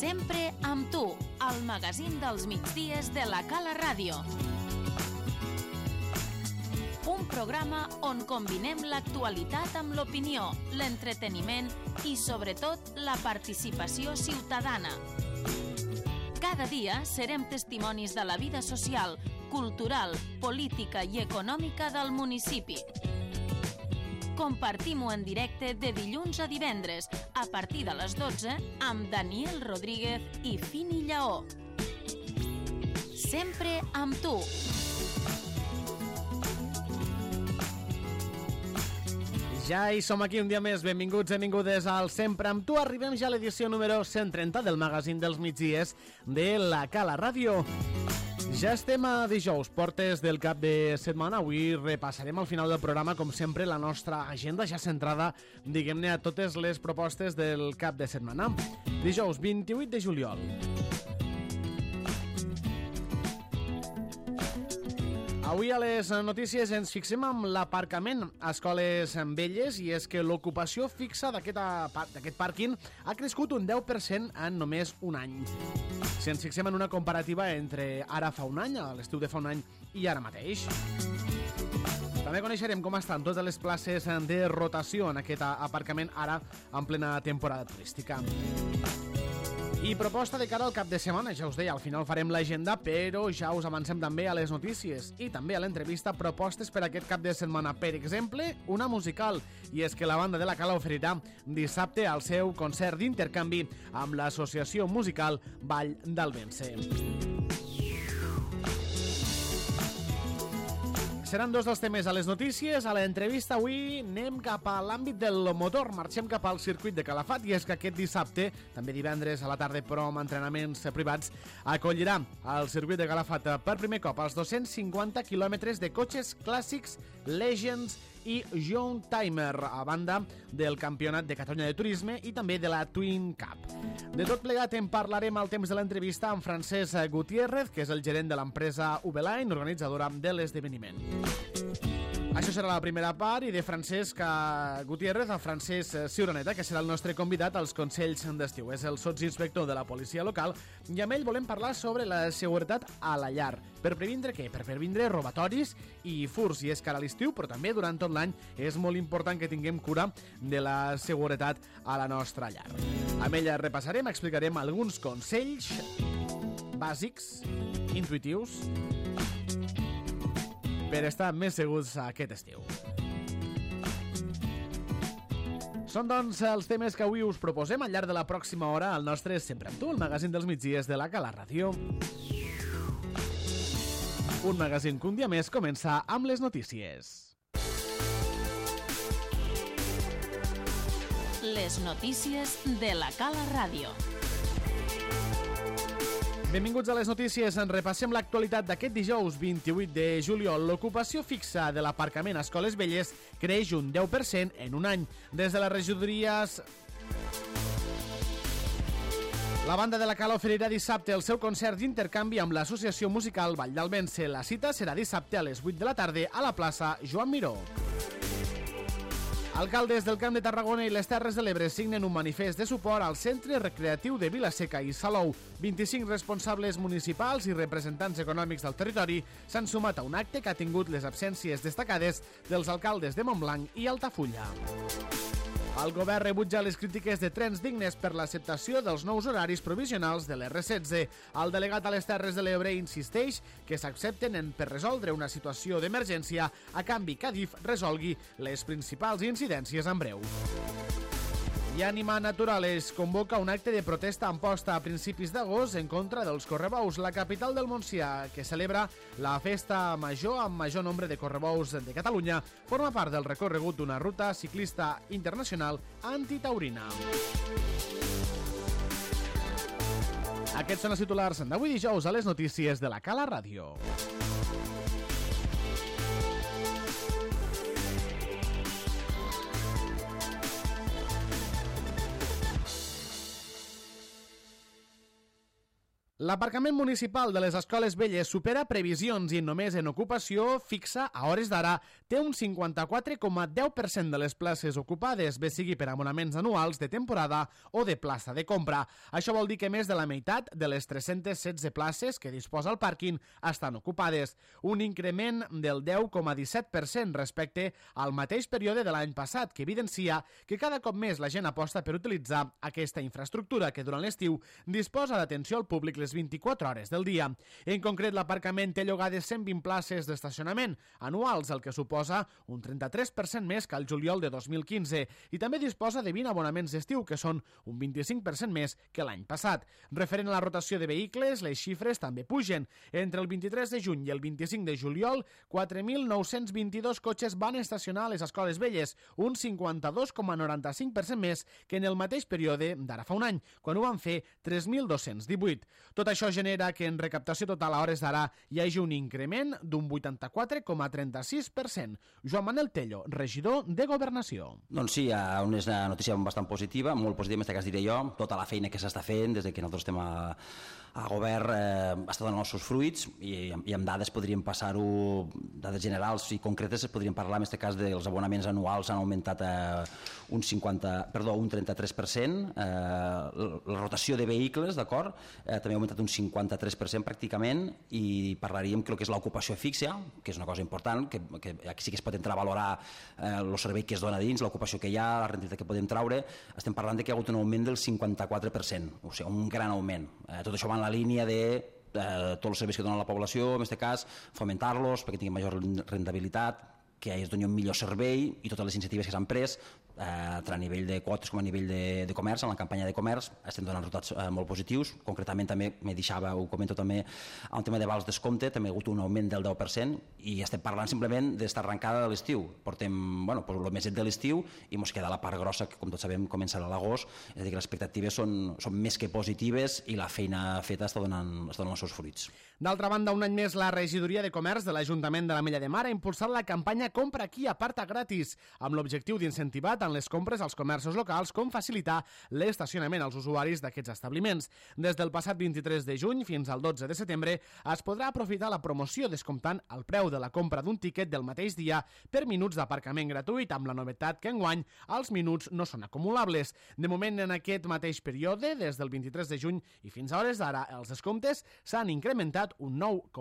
Sempre amb tu, el magazín dels migdies de la Cala Ràdio. Un programa on combinem l'actualitat amb l'opinió, l'entreteniment i, sobretot, la participació ciutadana. Cada dia serem testimonis de la vida social, cultural, política i econòmica del municipi. Compartim-ho en directe de dilluns a divendres, a partir de les 12, amb Daniel Rodríguez i Fini Lleó. Sempre amb tu. Ja hi som aquí un dia més, benvinguts i benvingudes al Sempre amb tu. Arribem ja a l'edició número 130 del magazín dels migdies de la Cala Ràdio. Ja estem a dijous, portes del cap de setmana. Avui repassarem al final del programa, com sempre, la nostra agenda ja centrada, diguem-ne, a totes les propostes del cap de setmana. Dijous, 28 de juliol. Avui a les notícies ens fixem amb l'aparcament a escoles velles, i és que l'ocupació fixa d'aquest pàrquing ha crescut un 10% en només un any. Si ens fixem en una comparativa entre ara fa un any, a l'estiu de fa un any, i ara mateix. També coneixerem com estan totes les places de rotació en aquest aparcament ara en plena temporada turística. I proposta de cara al cap de setmana, ja us deia, al final farem l'agenda, però ja us avancem també a les notícies i també a l'entrevista propostes per aquest cap de setmana. Per exemple, una musical, i és que la banda de la Cala oferirà dissabte el seu concert d'intercanvi amb l'associació musical Vall d'Albense. Seran dos dels temes a les notícies. A l'entrevista avui anem cap a l'àmbit del motor. Marxem cap al circuit de Calafat, i és que aquest dissabte, també divendres a la tarda, però amb entrenaments privats, acollirà al circuit de Calafat per primer cop els 250 quilòmetres de cotxes clàssics, Legends i Young Timer, a banda del Campionat de Catalunya de Turisme i també de la Twin Cup. De tot plegat en parlarem al temps de l'entrevista amb Francesc Gutiérrez, que és el gerent de l'empresa V-Line, organitzadora de l'esdeveniment. Això serà la primera part, i de Francesc Gutiérrez a Francesc Ciuraneta, que serà el nostre convidat als Consells d'Estiu. És el sotsinspector de la policia local, i amb ell volem parlar sobre la seguretat a la llar. Per previndre què? Per previndre robatoris i furs. I és que ara a l'estiu, però també durant tot l'any, és molt important que tinguem cura de la seguretat a la nostra llar. Amb ella repassarem, explicarem alguns consells bàsics, intuitius, per estar més segurs aquest estiu. Són, doncs, els temes que avui us proposem al llarg de la pròxima hora al nostre Sempre amb tu, el magazín dels migdies de la Cala Ràdio. Un magazín que un dia més comença amb les notícies. Les notícies de la Cala Ràdio. Benvinguts a les notícies. En repassem l'actualitat d'aquest dijous 28 de juliol. L'ocupació fixa de l'aparcament a escoles velles creix un 10% en un any. Des de les regidories, la banda de la Cala oferirà dissabte el seu concert d'intercanvi amb l'associació musical Vall d'Albense. La cita serà dissabte a les 8 de la tarda a la plaça Joan Miró. Alcaldes del Camp de Tarragona i les Terres de l'Ebre signen un manifest de suport al Centre Recreatiu de Vila-seca i Salou. 25 responsables municipals i representants econòmics del territori s'han sumat a un acte que ha tingut les absències destacades dels alcaldes de Montblanc i Altafulla. El govern rebutja les crítiques de Trens Dignes per l'acceptació dels nous horaris provisionals de l'R16. El delegat a les Terres de l'Ebre insisteix que s'accepten per resoldre una situació d'emergència, a canvi que Adif resolgui les principals incidències en breu. I Ànima Naturales convoca un acte de protesta a Amposta a principis d'agost en contra dels correbous. La capital del Montsià, que celebra la festa major amb major nombre de correbous de Catalunya, forma part del recorregut d'una ruta ciclista internacional antitaurina. Aquests són els titulars d'avui dijous a les notícies de la Cala Ràdio. L'aparcament municipal de les escoles velles supera previsions i només en ocupació fixa, a hores d'ara, té un 54,10% de les places ocupades, bé sigui per abonaments anuals, de temporada o de plaça de compra. Això vol dir que més de la meitat de les 316 places que disposa el pàrquing estan ocupades, un increment del 10,17% respecte al mateix període de l'any passat, que evidencia que cada cop més la gent aposta per utilitzar aquesta infraestructura que durant l'estiu disposa d'atenció al públic les 24 hores del dia. En concret, l'aparcament té llogades 120 places d'estacionament anuals, el que suposa un 33% més que el juliol de 2015, i també disposa de 20 abonaments d'estiu, que són un 25% més que l'any passat. Referent a la rotació de vehicles, les xifres també pugen. Entre el 23 de juny i el 25 de juliol, 4.922 cotxes van estacionar a les escoles velles, un 52,95% més que en el mateix període d'ara fa un any, quan ho van fer 3.218. Tot això genera que en recaptació total a hores d'ara hi hagi un increment d'un 84,36%. Joan Manel Tello, regidor de Governació. Doncs sí, una notícia bastant positiva, molt positiva, en aquest cas diré jo, tota la feina que s'està fent des que nosaltres estem a govern està donant els seus fruits i amb dades podríem passar-ho, dades generals i concretes, podríem parlar en aquest cas dels abonaments anuals han augmentat un 33%, la rotació de vehicles, d'acord, també ha augmentat un 53% pràcticament, i parlaríem que el que és l'ocupació fixa, que és una cosa important, que sí que es pot entrar a valorar el servei que es dona dins, l'ocupació que hi ha, la rendibilitat que podem traure, estem parlant que hi ha hagut un augment del 54%, o sigui, un gran augment. Tot això va en la línia de tots els serveis que dona la població, en aquest cas, fomentar-los perquè tinguin major rendibilitat, que es doni un millor servei, i totes les iniciatives que s'han pres, tant a nivell de quotes com a nivell de comerç, en la campanya de comerç, estem donant resultats molt positius. Concretament també, me deixava, ho comento també, el tema de vals descompte, també ha hagut un augment del 10%, i estem parlant simplement d'estar arrencada de l'estiu. Portem, el meset de l'estiu, i ens queda la part grossa, que com tots sabem començarà a l'agost, és a dir, que les expectatives són més que positives i la feina feta està donant els seus fruits. D'altra banda, un any més, la Regidoria de Comerç de l'Ajuntament de l'Ametlla de Mar ha impulsat la campanya Compra aquí, aparta gratis, amb l'objectiu d'incentivar tant les compres als comerços locals com facilitar l'estacionament als usuaris d'aquests establiments. Des del passat 23 de juny fins al 12 de setembre es podrà aprofitar la promoció descomptant el preu de la compra d'un tiquet del mateix dia per minuts d'aparcament gratuït, amb la novetat que enguany els minuts no són acumulables. De moment, en aquest mateix període, des del 23 de juny i fins a hores d'ara, els descomptes s'han incrementat un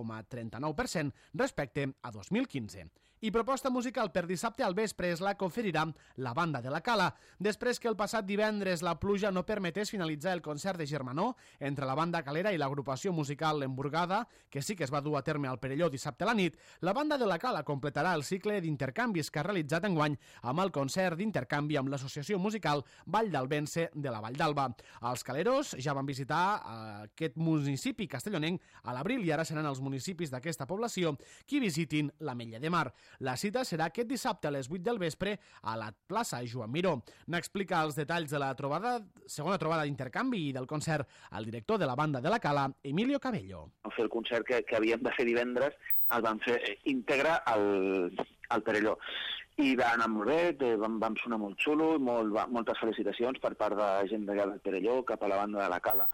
9,39% respecte a 2015. I proposta musical per dissabte al vespre és la que oferirà la Banda de la Cala. Després que el passat divendres la pluja no permetés finalitzar el concert de Germanó entre la banda calera i l'agrupació musical L'Emburgada, que sí que es va dur a terme al Perelló dissabte a la nit, la Banda de la Cala completarà el cicle d'intercanvis que ha realitzat enguany amb el concert d'intercanvi amb l'associació musical Vall d'Albense de la Vall d'Alba. Els caleros ja van visitar aquest municipi castellonenc a l'abril i ara seran els municipis d'aquesta població qui visitin l'Ametlla de Mar. La cita serà aquest dissabte a les 8 del vespre a la plaça Joan Miró. N'explica els detalls de la segona trobada d'intercanvi i del concert al director de la Banda de la Cala, Emilio Cabello. Vam fer el concert que havíem de fer divendres, el vam fer íntegre al Perelló. I va anar molt bé, vam sonar molt xulo, moltes felicitacions per part de la gent del Perelló cap a la Banda de la Cala.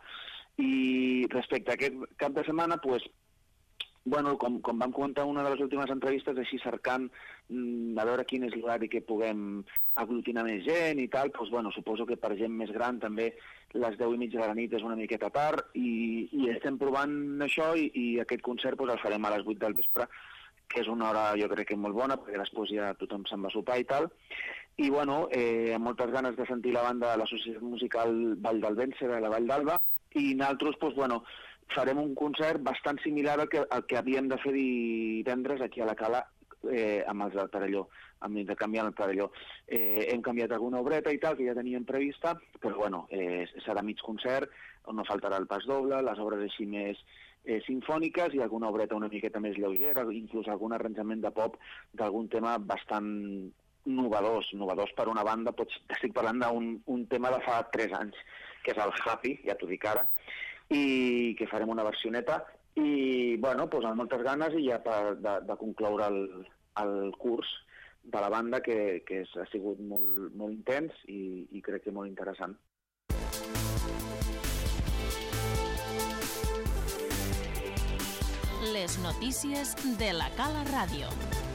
I respecte a aquest cap de setmana, com vam comentar en una de les últimes entrevistes, així cercant a veure quin és l'horari que puguem aglutinar més gent i tal, suposo que per gent més gran també les 10:30 de la nit és una miqueta tard i estem provant això i aquest concert el farem a les 8 del vespre, que és una hora jo crec que molt bona, perquè després ja tothom se'n va a sopar i tal. I amb moltes ganes de sentir la banda de l'associació musical Vall d'Albense de la Vall d'Alba, i nosaltres, farem un concert bastant similar al que havíem de fer divendres aquí a la Cala amb els del Perelló, amb l'intercanvi al Perelló. Hem canviat alguna obreta i tal, que ja teníem prevista, però serà mig concert, on no faltarà el pas doble, les obres així més sinfòniques i alguna obreta una miqueta més lleugera, inclús algun arranjament de pop d'algun tema bastant novedós per una banda. Estic parlant d'un tema de fa 3 anys, que és el Happy, ja t'ho dic ara, i que farem una versioneta i amb moltes ganes i ja de concloure el curs de la banda que ha sigut molt intens i crec que molt interessant. Les notícies de la Cala Ràdio.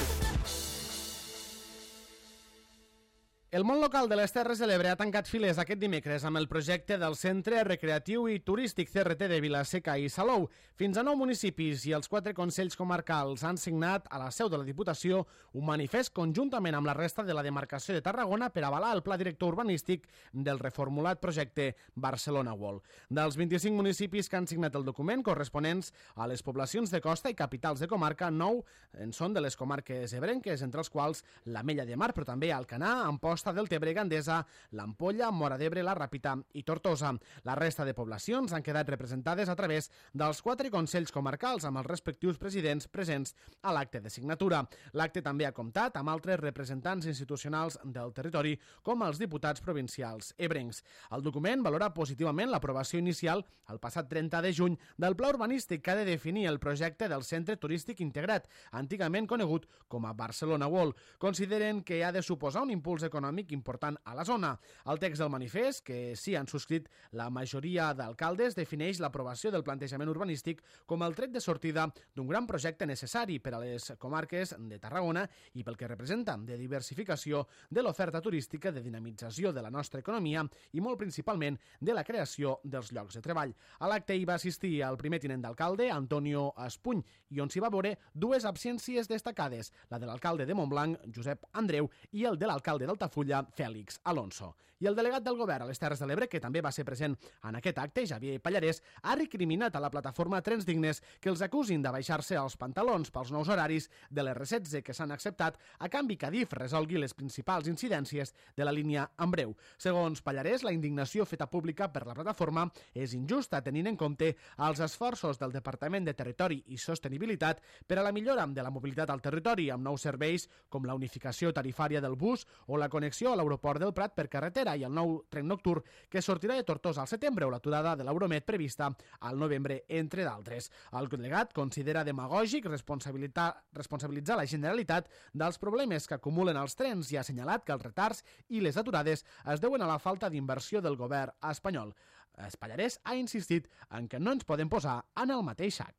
El món local de les Terres de l'Ebre ha tancat files aquest dimecres amb el projecte del Centre Recreatiu i Turístic CRT de Vila-seca i Salou. Fins a 9 municipis i els 4 consells comarcals han signat a la seu de la Diputació un manifest conjuntament amb la resta de la demarcació de Tarragona per avalar el pla director urbanístic del reformulat projecte Barcelona World. Dels 25 municipis que han signat el document corresponents a les poblacions de costa i capitals de comarca, 9 en són de les comarques ebrenques, entre els quals l'Ametlla de Mar, però també Alcanar, Amposta, del Tebre, Gandesa, l'Ampolla, Móra d'Ebre, la Ràpita i Tortosa. La resta de poblacions han quedat representades a través dels 4 consells comarcals amb els respectius presidents presents a l'acte de signatura. L'acte també ha comptat amb altres representants institucionals del territori, com els diputats provincials ebrencs. El document valora positivament l'aprovació inicial el passat 30 de juny del pla urbanístic que ha de definir el projecte del Centre Turístic Integrat, antigament conegut com a Barcelona World. Consideren que ha de suposar un impuls econòmic important a la zona. El text del manifest, que sí han subscrit la majoria d'alcaldes, defineix l'aprovació del plantejament urbanístic com el tret de sortida d'un gran projecte necessari per a les comarques de Tarragona i pel que representa de diversificació de l'oferta turística, de dinamització de la nostra economia i molt principalment de la creació dels llocs de treball. A l'acte hi va assistir el primer tinent d'alcalde, Antonio Espuny, i on s'hi va veure 2 absències destacades, la de l'alcalde de Montblanc, Josep Andreu, i el de l'alcalde d'Altafulla, Fèlix Alonso. I el delegat del govern a les Terres de l'Ebre, que també va ser present en aquest acte, Xavier Pallarès, ha recriminat a la plataforma Trens Dignes que els acusin de baixar-se els pantalons pels nous horaris de l'R16 que s'han acceptat a canvi que Adif resolgui les principals incidències de la línia en breu. Segons Pallarès, la indignació feta pública per la plataforma és injusta tenint en compte els esforços del Departament de Territori i Sostenibilitat per a la millora de la mobilitat al territori amb nous serveis com la unificació tarifària del bus o la connexió a l'aeroport del Prat per carretera i el nou tren nocturn que sortirà de Tortosa al setembre o l'aturada de l'Euromed prevista al novembre, entre d'altres. El delegat considera demagògic responsabilitzar la Generalitat dels problemes que acumulen els trens i ha assenyalat que els retards i les aturades es deuen a la falta d'inversió del govern espanyol. Pallarès ha insistit en que no ens podem posar en el mateix sac.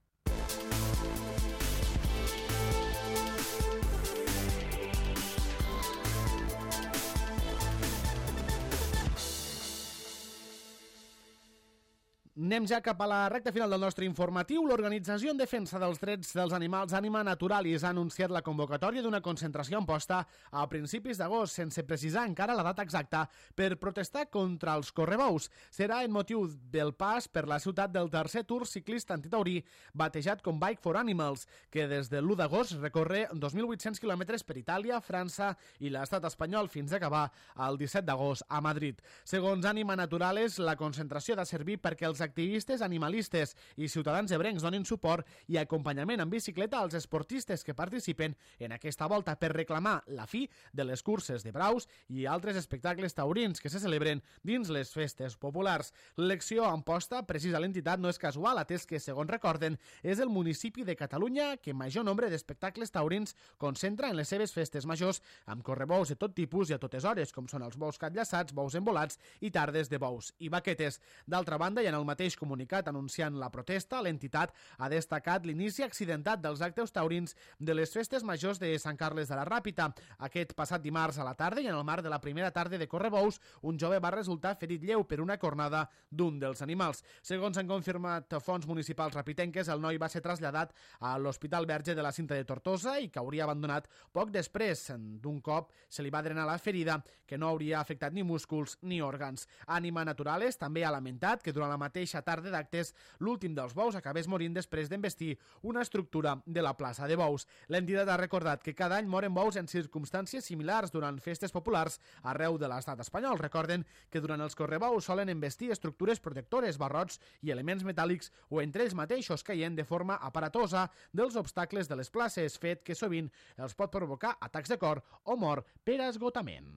Anem ja cap a la recta final del nostre informatiu. L'Organització en Defensa dels Drets dels Animals Ànima Naturalis ha anunciat la convocatòria d'una concentració en posta a principis d'agost, sense precisar encara la data exacta, per protestar contra els correbous. Serà en motiu del pas per la ciutat del tercer Tour ciclista antitaurí, batejat com Bike for Animals, que des de l'1 d'agost recorre 2.800 quilòmetres per Itàlia, França i l'estat espanyol fins a acabar el 17 d'agost a Madrid. Segons Ànima Naturales, la concentració ha de servir perquè els activistes animalistes i ciutadans ebrencs donin suport i acompanyament en bicicleta als esportistes que participen en aquesta volta per reclamar la fi de les curses de braus i altres espectacles taurins que se celebren dins les festes populars. L'elecció en posta precisa l'entitat no és casual, atès que, segons recorden, és el municipi de Catalunya que major nombre d'espectacles taurins concentra en les seves festes majors, amb correbous de tot tipus i a totes hores, com són els bous catllaçats, bous embolats i tardes de bous i baquetes. D'altra banda, i en el mateix comunicat anunciant la protesta, l'entitat ha destacat l'inici accidentat dels actes taurins de les festes majors de Sant Carles de la Ràpita. Aquest passat dimarts a la tarda i en el marc de la primera tarda de correbous, un jove va resultar ferit lleu per una cornada d'un dels animals. Segons han confirmat fonts municipals rapitenques, el noi va ser traslladat a l'Hospital Verge de la Cinta de Tortosa i que hauria abandonat poc després. D'un cop se li va drenar la ferida, que no hauria afectat ni músculs ni òrgans. Ànima Naturales també ha lamentat que durant la mateixa tarda d'actes l'últim dels bous acabés morint després d'envestir una estructura de la plaça de bous. L'entitat ha recordat que cada any moren bous en circumstàncies similars durant festes populars arreu de l'estat espanyol. Recorden que durant els correbous solen envestir estructures protectores, barrots i elements metàl·lics o entre ells mateixos caient de forma aparatosa dels obstacles de les places, fet que sovint els pot provocar atacs de cor o mort per esgotament.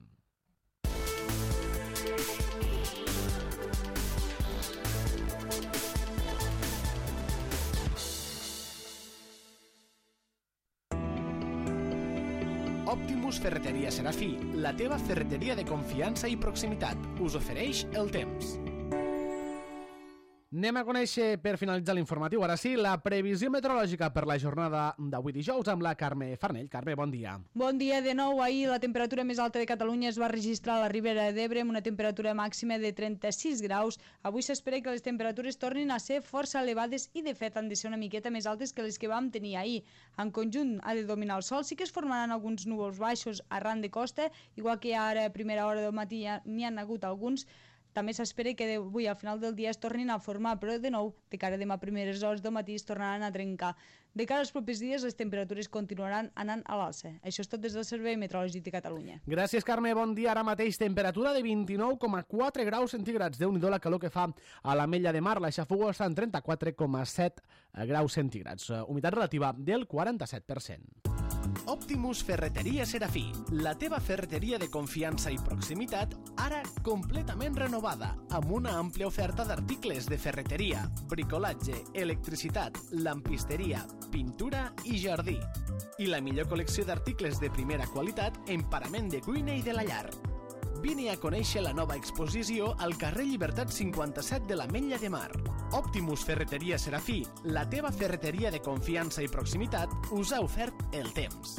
Optimus Ferreteria Serafí, la teva ferreteria de confiança i proximitat, us ofereix el temps. 5 minuts Anem a conèixer, per finalitzar l'informatiu, ara sí, la previsió meteorològica per la jornada d'avui dijous amb la Carme Farnell. Carme, bon dia. Bon dia de nou. Ahir la temperatura més alta de Catalunya es va registrar a la Ribera d'Ebre amb una temperatura màxima de 36 graus. Avui s'espera que les temperatures tornin a ser força elevades i, de fet, han de ser una miqueta més altes que les que vam tenir ahir. En conjunt ha de dominar el sol. Sí que es formaran alguns núvols baixos arran de costa, igual que ara a primera hora del matí n'hi han hagut alguns. També s'espera que avui al final del dia es tornin a formar, però de nou, de cara a demà a primeres hores del matí es tornaran a trencar. De cara als propers dies, les temperatures continuaran anant a l'alça. Això és tot des del Servei Meteorològic de Catalunya. Gràcies, Carme. Bon dia. Ara mateix temperatura de 29,4 graus centígrads. Déu-n'hi-do la calor que fa a l'Ametlla de Mar. La Xafogó està en 34,7 graus centígrads. Humitat relativa del 47%. Optimus Ferreteria Serafí, la teva ferreteria de confiança i proximitat, ara completament renovada, amb una àmplia oferta d'articles de ferreteria, bricolatge, electricitat, lampisteria, pintura i jardí. I la millor col·lecció d'articles de primera qualitat en parament de cuina i de la llar. Vine a conèixer la nova exposició al carrer Llibertat 57 de l'Ametlla de Mar. Optimus Ferreteria Serafí, la teva ferreteria de confiança i proximitat, us ha ofert el temps.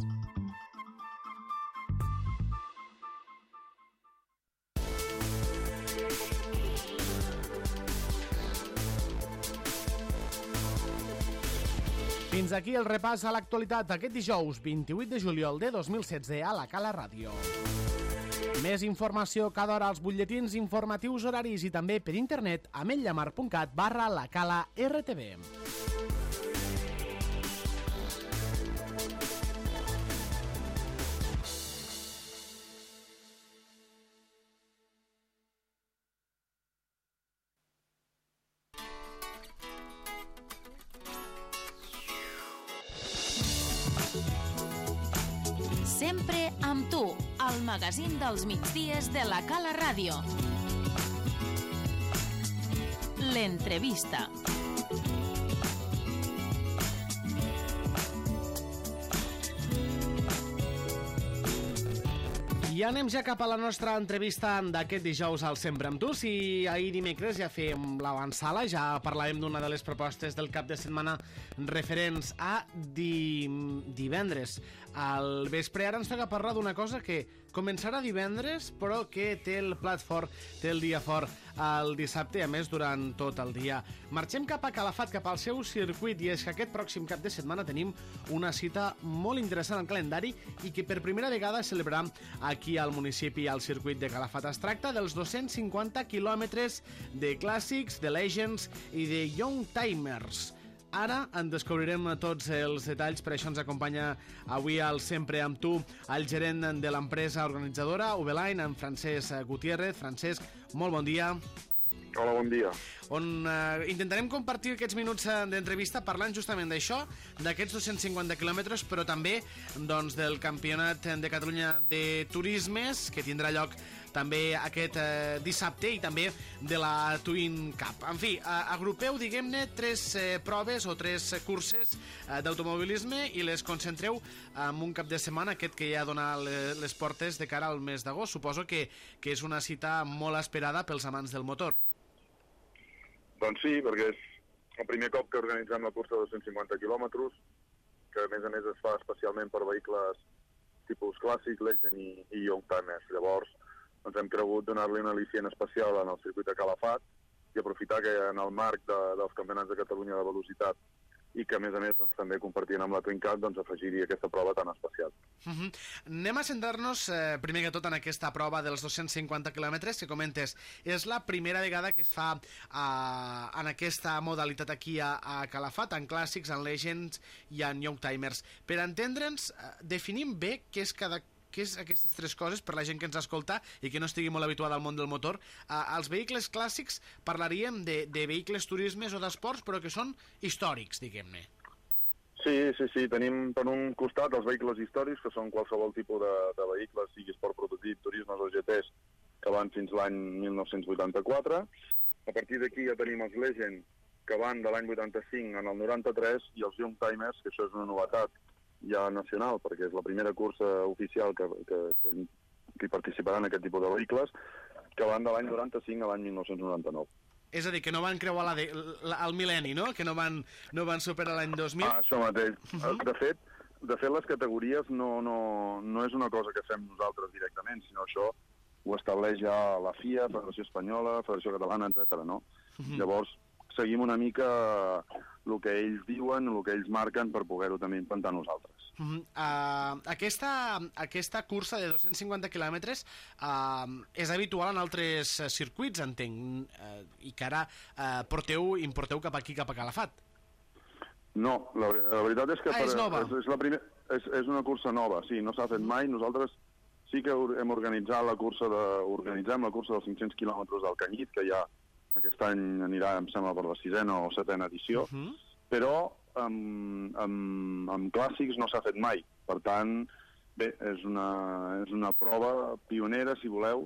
Fins aquí el repàs a l'actualitat aquest dijous 28 de juliol de 2016 a la Cala Ràdio. Més informació cada hora als butlletins informatius horaris i també per internet a ametlllamar.cat/lacala-rtv. Sempre amb tu, el magazín dels migdies de la Cala Ràdio. L'entrevista. I anem ja cap a la nostra entrevista d'aquest dijous al Sempre amb tu. Si ahir dimecres ja fèiem l'avançala, ja parlàvem d'una de les propostes del cap de setmana referents a divendres. Al vespre ara ens toca parlar d'una cosa que començarà divendres, però que té el plat fort, té el dia fort el dissabte, a més durant tot el dia. Marxem cap a Calafat, cap al seu circuit, i és que aquest pròxim cap de setmana tenim una cita molt interessant al calendari i que per primera vegada celebrarà aquí al municipi, al circuit de Calafat. Es tracta dels 250 quilòmetres de clàssics, de legends i de young timers. Ara en descobrirem tots els detalls, per això ens acompanya avui al Sempre amb tu el gerent de l'empresa organitzadora Ubeline, en Francesc Gutiérrez. Francesc, molt bon dia. Hola, bon dia. On intentarem compartir aquests minuts d'entrevista parlant justament d'això, d'aquests 250 quilòmetres, però també doncs, del Campionat de Catalunya de Turismes, que tindrà lloc també aquest dissabte, i també de la Twin Cup. En fi, agrupeu, diguem-ne, tres proves o tres curses d'automobilisme i les concentreu en un cap de setmana, aquest que ja dona les portes de cara al mes d'agost. Suposo que és una cita molt esperada pels amants del motor. Doncs sí, perquè és el primer cop que organitzem la cursa de 250 quilòmetres, que a més es fa especialment per vehicles tipus clàssic, legend i young timers. Llavors, ens hem cregut donar-li una al·licient especial en el circuit de Calafat i aprofitar que en el marc dels campionats de Catalunya de velocitat i que a més doncs, també compartint amb la Twin Cup doncs, afegir-hi aquesta prova tan especial. Anem a centrar-nos primer que tot en aquesta prova dels 250 quilòmetres que comentes. És la primera vegada que es fa en aquesta modalitat aquí a Calafat, en clàssics, en legends i en young timers. Per entendre'ns, definim bé què és aquestes tres coses per la gent que ens escolta i que no estigui molt habituada al món del motor. Els vehicles clàssics parlaríem de vehicles turismes o d'esports, però que són històrics, diguem-ne. Sí. Tenim per un costat els vehicles històrics, que són qualsevol tipus de vehicles, sigui esport prototip, turismes o GTs, que van fins l'any 1984. A partir d'aquí ja tenim els Legend, que van de l'any 85 en el 93, i els Young Timers, que això és una novetat ja nacional, perquè és la primera cursa oficial que hi participaran aquest tipus de vehicles, que van de l'any 95 a l'any 1999. És a dir, que no van creuar el mil·lenni, no? Que no van superar l'any 2000. Això mateix. De fet, les categories no és una cosa que fem nosaltres directament, sinó això ho estableix ja la FIA, Federació Espanyola, Federació Catalana, etc. No? Llavors, seguim una mica el que ells diuen, el que ells marquen per poder-ho també implantar nosaltres. Aquesta cursa de 250 quilòmetres és habitual en altres circuits, entenc, i que ara importeu cap aquí, cap a Calafat. No, la veritat és que és nova. És una cursa nova, sí, no s'ha fet mai. Nosaltres sí que hem organitzat organitzem la cursa dels 500 quilòmetres del Canyit, que ja aquest any anirà, em sembla, per la 6ª o 7ª edició, però amb clàssics no s'ha fet mai. Per tant, bé, és una prova pionera, si voleu,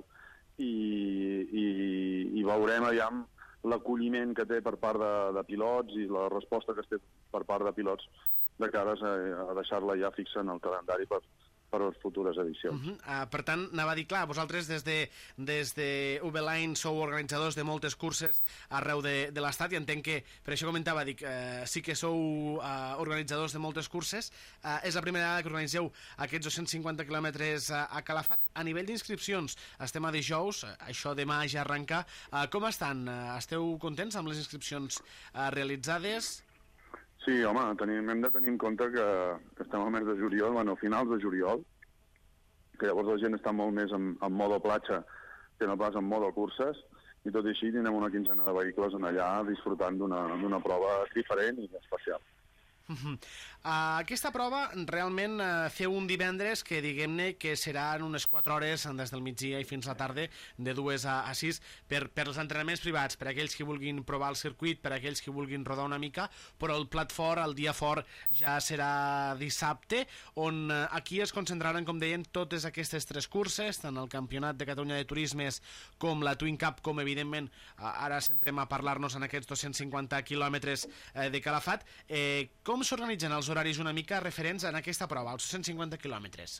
i veurem allà l'acolliment que té per part de pilots i la resposta que es té per part de pilots de cares a deixar-la ja fixa en el calendari per les futures edicions. Per tant, anava a dir, clar, vosaltres des de V-Line sou organitzadors de moltes curses arreu de l'Estat i entenc que, per això comentava, dic, sí que sou organitzadors de moltes curses. És la primera vegada que organitzeu aquests 250 quilòmetres a Calafat. A nivell d'inscripcions, estem a dijous, això demà ja arrenca. Com estan? Esteu contents amb les inscripcions realitzades? Sí, home, hem de tenir en compte que estem al mes de juliol, bueno, finals de juliol, que llavors la gent està molt més en modo platja que no pas en modo curses, i tot i així tindrem una quinzena de vehicles en allà disfrutant d'una prova diferent i especial. Aquesta prova realment feu un divendres que diguem-ne que seran unes 4 hores des del migdia i fins a la tarda, de 2 a 6 per els entrenaments privats, per aquells que vulguin provar el circuit, per aquells que vulguin rodar una mica, però el plat fort, el dia fort ja serà dissabte, on aquí es concentraran, com deien, totes aquestes 3 curses, tant el Campionat de Catalunya de Turismes com la Twin Cup, com evidentment ara centrem a parlar-nos en aquests 250 quilòmetres de Calafat. Com s'organitzen els horaris una mica referents en aquesta prova, als 250 quilòmetres?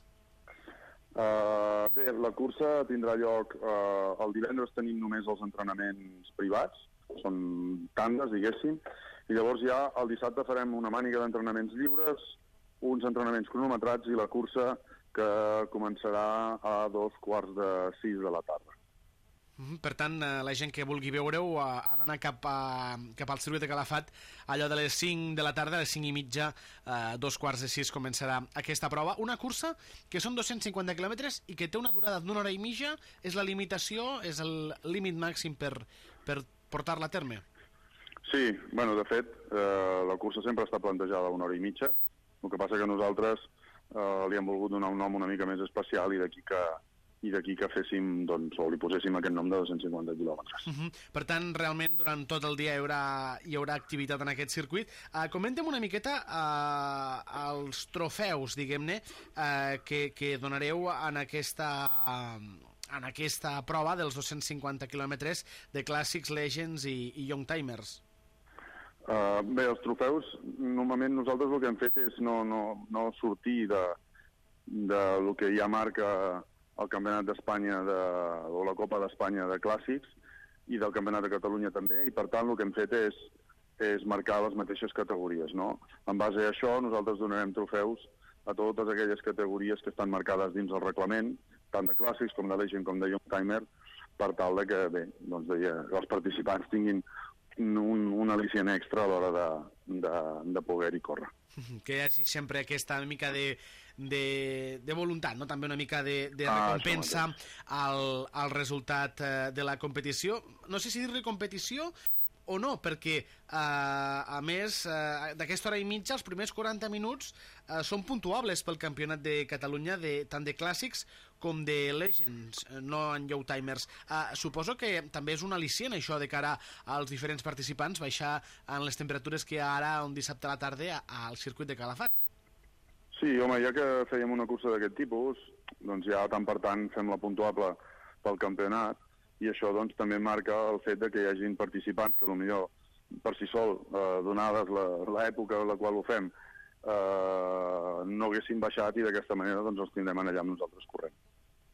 Bé, la cursa tindrà lloc... el divendres tenim només els entrenaments privats, són tandes, diguéssim, i llavors ja el dissabte farem una màniga d'entrenaments lliures, uns entrenaments cronometrats i la cursa que començarà a 5:45 de la tarda. Per tant, la gent que vulgui veure-ho ha d'anar cap al circuit de Calafat, allò de les 5 de la tarda, a les 5:30, 5:45 començarà aquesta prova. Una cursa que són 250 quilòmetres i que té una durada d'una hora i mitja. És la limitació, és el límit màxim per portar-la a terme? Sí, bueno, de fet, la cursa sempre està plantejada a 1 hora i mitja. El que passa que nosaltres li hem volgut donar un nom una mica més especial i d'aquí que féssim, doncs, o li poséssim aquest nom de 250 quilòmetres. Per tant, realment, durant tot el dia hi haurà activitat en aquest circuit. Comenta'm una miqueta els trofeus, diguem-ne, que donareu en aquesta prova dels 250 quilòmetres de Clàssics, Legends i Youngtimers. Bé, els trofeus, normalment nosaltres el que hem fet és no sortir de lo que ja marca el Campionat d'Espanya o la Copa d'Espanya de Clàssics i del Campionat de Catalunya també, i per tant el que hem fet és marcar les mateixes categories, no? En base a això nosaltres donarem trofeus a totes aquelles categories que estan marcades dins el reglament, tant de Clàssics com de Legend com de Youngtimer, per tal de que, bé, doncs, els participants tinguin un al·licient extra a l'hora de poder-hi córrer. Que hi hagi sempre aquesta mica de voluntat, no? També una mica de recompensa al resultat de la competició. No sé si dir-li competició o no, perquè a més d'aquesta hora i mitja els primers 40 minuts són puntuables pel Campionat de Catalunya tant de Clàssics com de Legends, no en Youngtimers. Suposo que també és un al·licient això de cara als diferents participants baixar en les temperatures que hi ha ara un dissabte a la tarda al circuit de Calafat. Sí, home, ja que fèiem una cursa d'aquest tipus, doncs ja tant per tant fem-la puntuable pel campionat, i això doncs també marca el fet de que hi hagin participants que potser per si sol, donades l'època en la qual ho fem, no haguessin baixat i d'aquesta manera doncs els tindrem allà amb nosaltres corrent.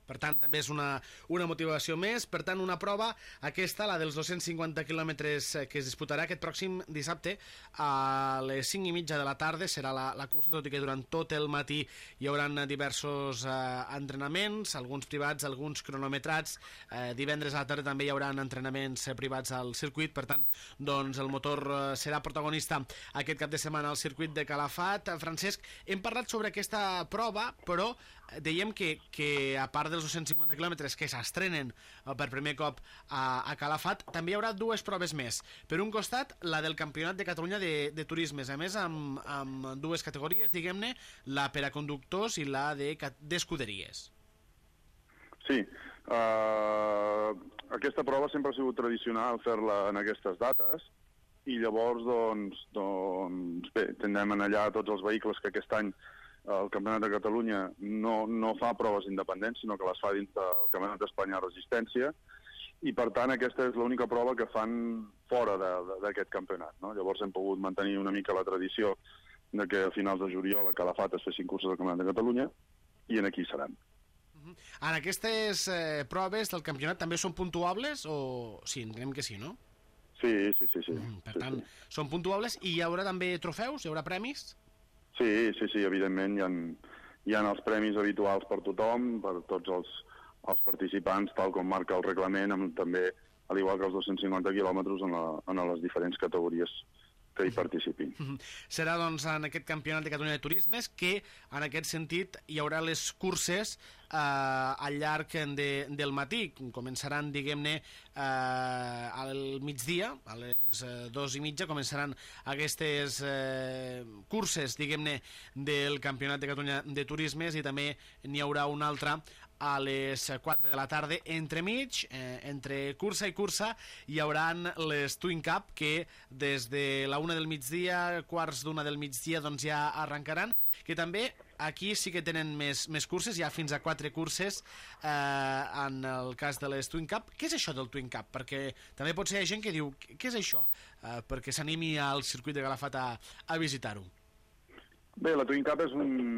Per tant, també és una motivació més. Per tant, una prova, aquesta, la dels 250 quilòmetres que es disputarà aquest pròxim dissabte a les 5:30 de la tarda. Serà la cursa, tot i que durant tot el matí hi haurà diversos entrenaments, alguns privats, alguns cronometrats. Divendres a la tarda també hi haurà entrenaments privats al circuit. Per tant, doncs el motor serà protagonista aquest cap de setmana al circuit de Calafat. Francesc, hem parlat sobre aquesta prova, però dèiem que a part dels 250 quilòmetres que s'estrenen per primer cop a Calafat, també hi haurà dues proves més. Per un costat, la del Campionat de Catalunya de Turismes, a més amb dues categories, diguem-ne, la per a conductors i la d'escuderies. Sí, aquesta prova sempre ha sigut tradicional fer-la en aquestes dates, i llavors, doncs bé, tindrem allà tots els vehicles que aquest any el Campionat de Catalunya no fa proves independents, sinó que les fa dins del Campionat d'Espanya de Resistència, i per tant aquesta és l'única prova que fan fora d'aquest campionat, no? Llavors hem pogut mantenir una mica la tradició de que a finals de juliol a Calafat es fessin curses del Campionat de Catalunya, i aquí seran. En aquestes proves del campionat també són puntuables o sí, entenem que sí, no? Sí. Per tant, són puntuables i hi haurà també trofeus? Hi haurà premis? Sí, evidentment hi ha els premis habituals per tothom, per tots els participants, tal com marca el reglament, amb també, al igual que els 250 quilòmetres, en les diferents categories que hi participin. Serà, doncs, en aquest Campionat de Catalunya de Turismes que, en aquest sentit, hi haurà les curses al llarg del matí. Començaran, diguem-ne, al migdia, a les 2:30, començaran aquestes curses, diguem-ne, del Campionat de Catalunya de Turismes, i també n'hi haurà una altra a les 4 de la tarda. Entremig, entre cursa i cursa, hi hauran les Twin Cup, que des de la 1 del migdia, quarts d'1 del migdia, doncs ja arrencaran, que també aquí sí que tenen més curses, hi ha fins a 4 curses en el cas de les Twin Cup. Què és això del Twin Cup? Perquè també pot ser gent que diu, què és això? Perquè s'animi al circuit de Calafat a visitar-ho. Bé, la Twin Cup és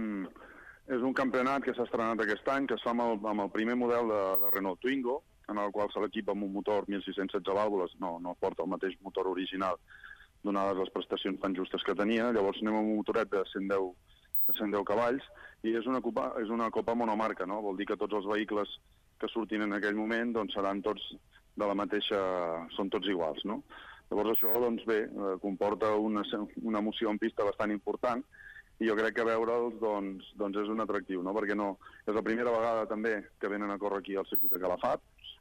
un campionat que s'ha estrenat aquest any, que es fa amb el primer model de Renault Twingo, en el qual se l'equipa amb un motor 1616 vàlvules, no porta el mateix motor original, donades les prestacions tan justes que tenia. Llavors anem amb un motoret de 110 cavalls, i és una copa monomarca, no? Vol dir que tots els vehicles que surtin en aquell moment doncs seran tots de la mateixa, són tots iguals, no? Llavors això, doncs bé, comporta una emoció en pista bastant important, i jo crec que veure'ls doncs és un atractiu, no? Perquè és la primera vegada també que venen a córrer aquí al circuit de Calafat,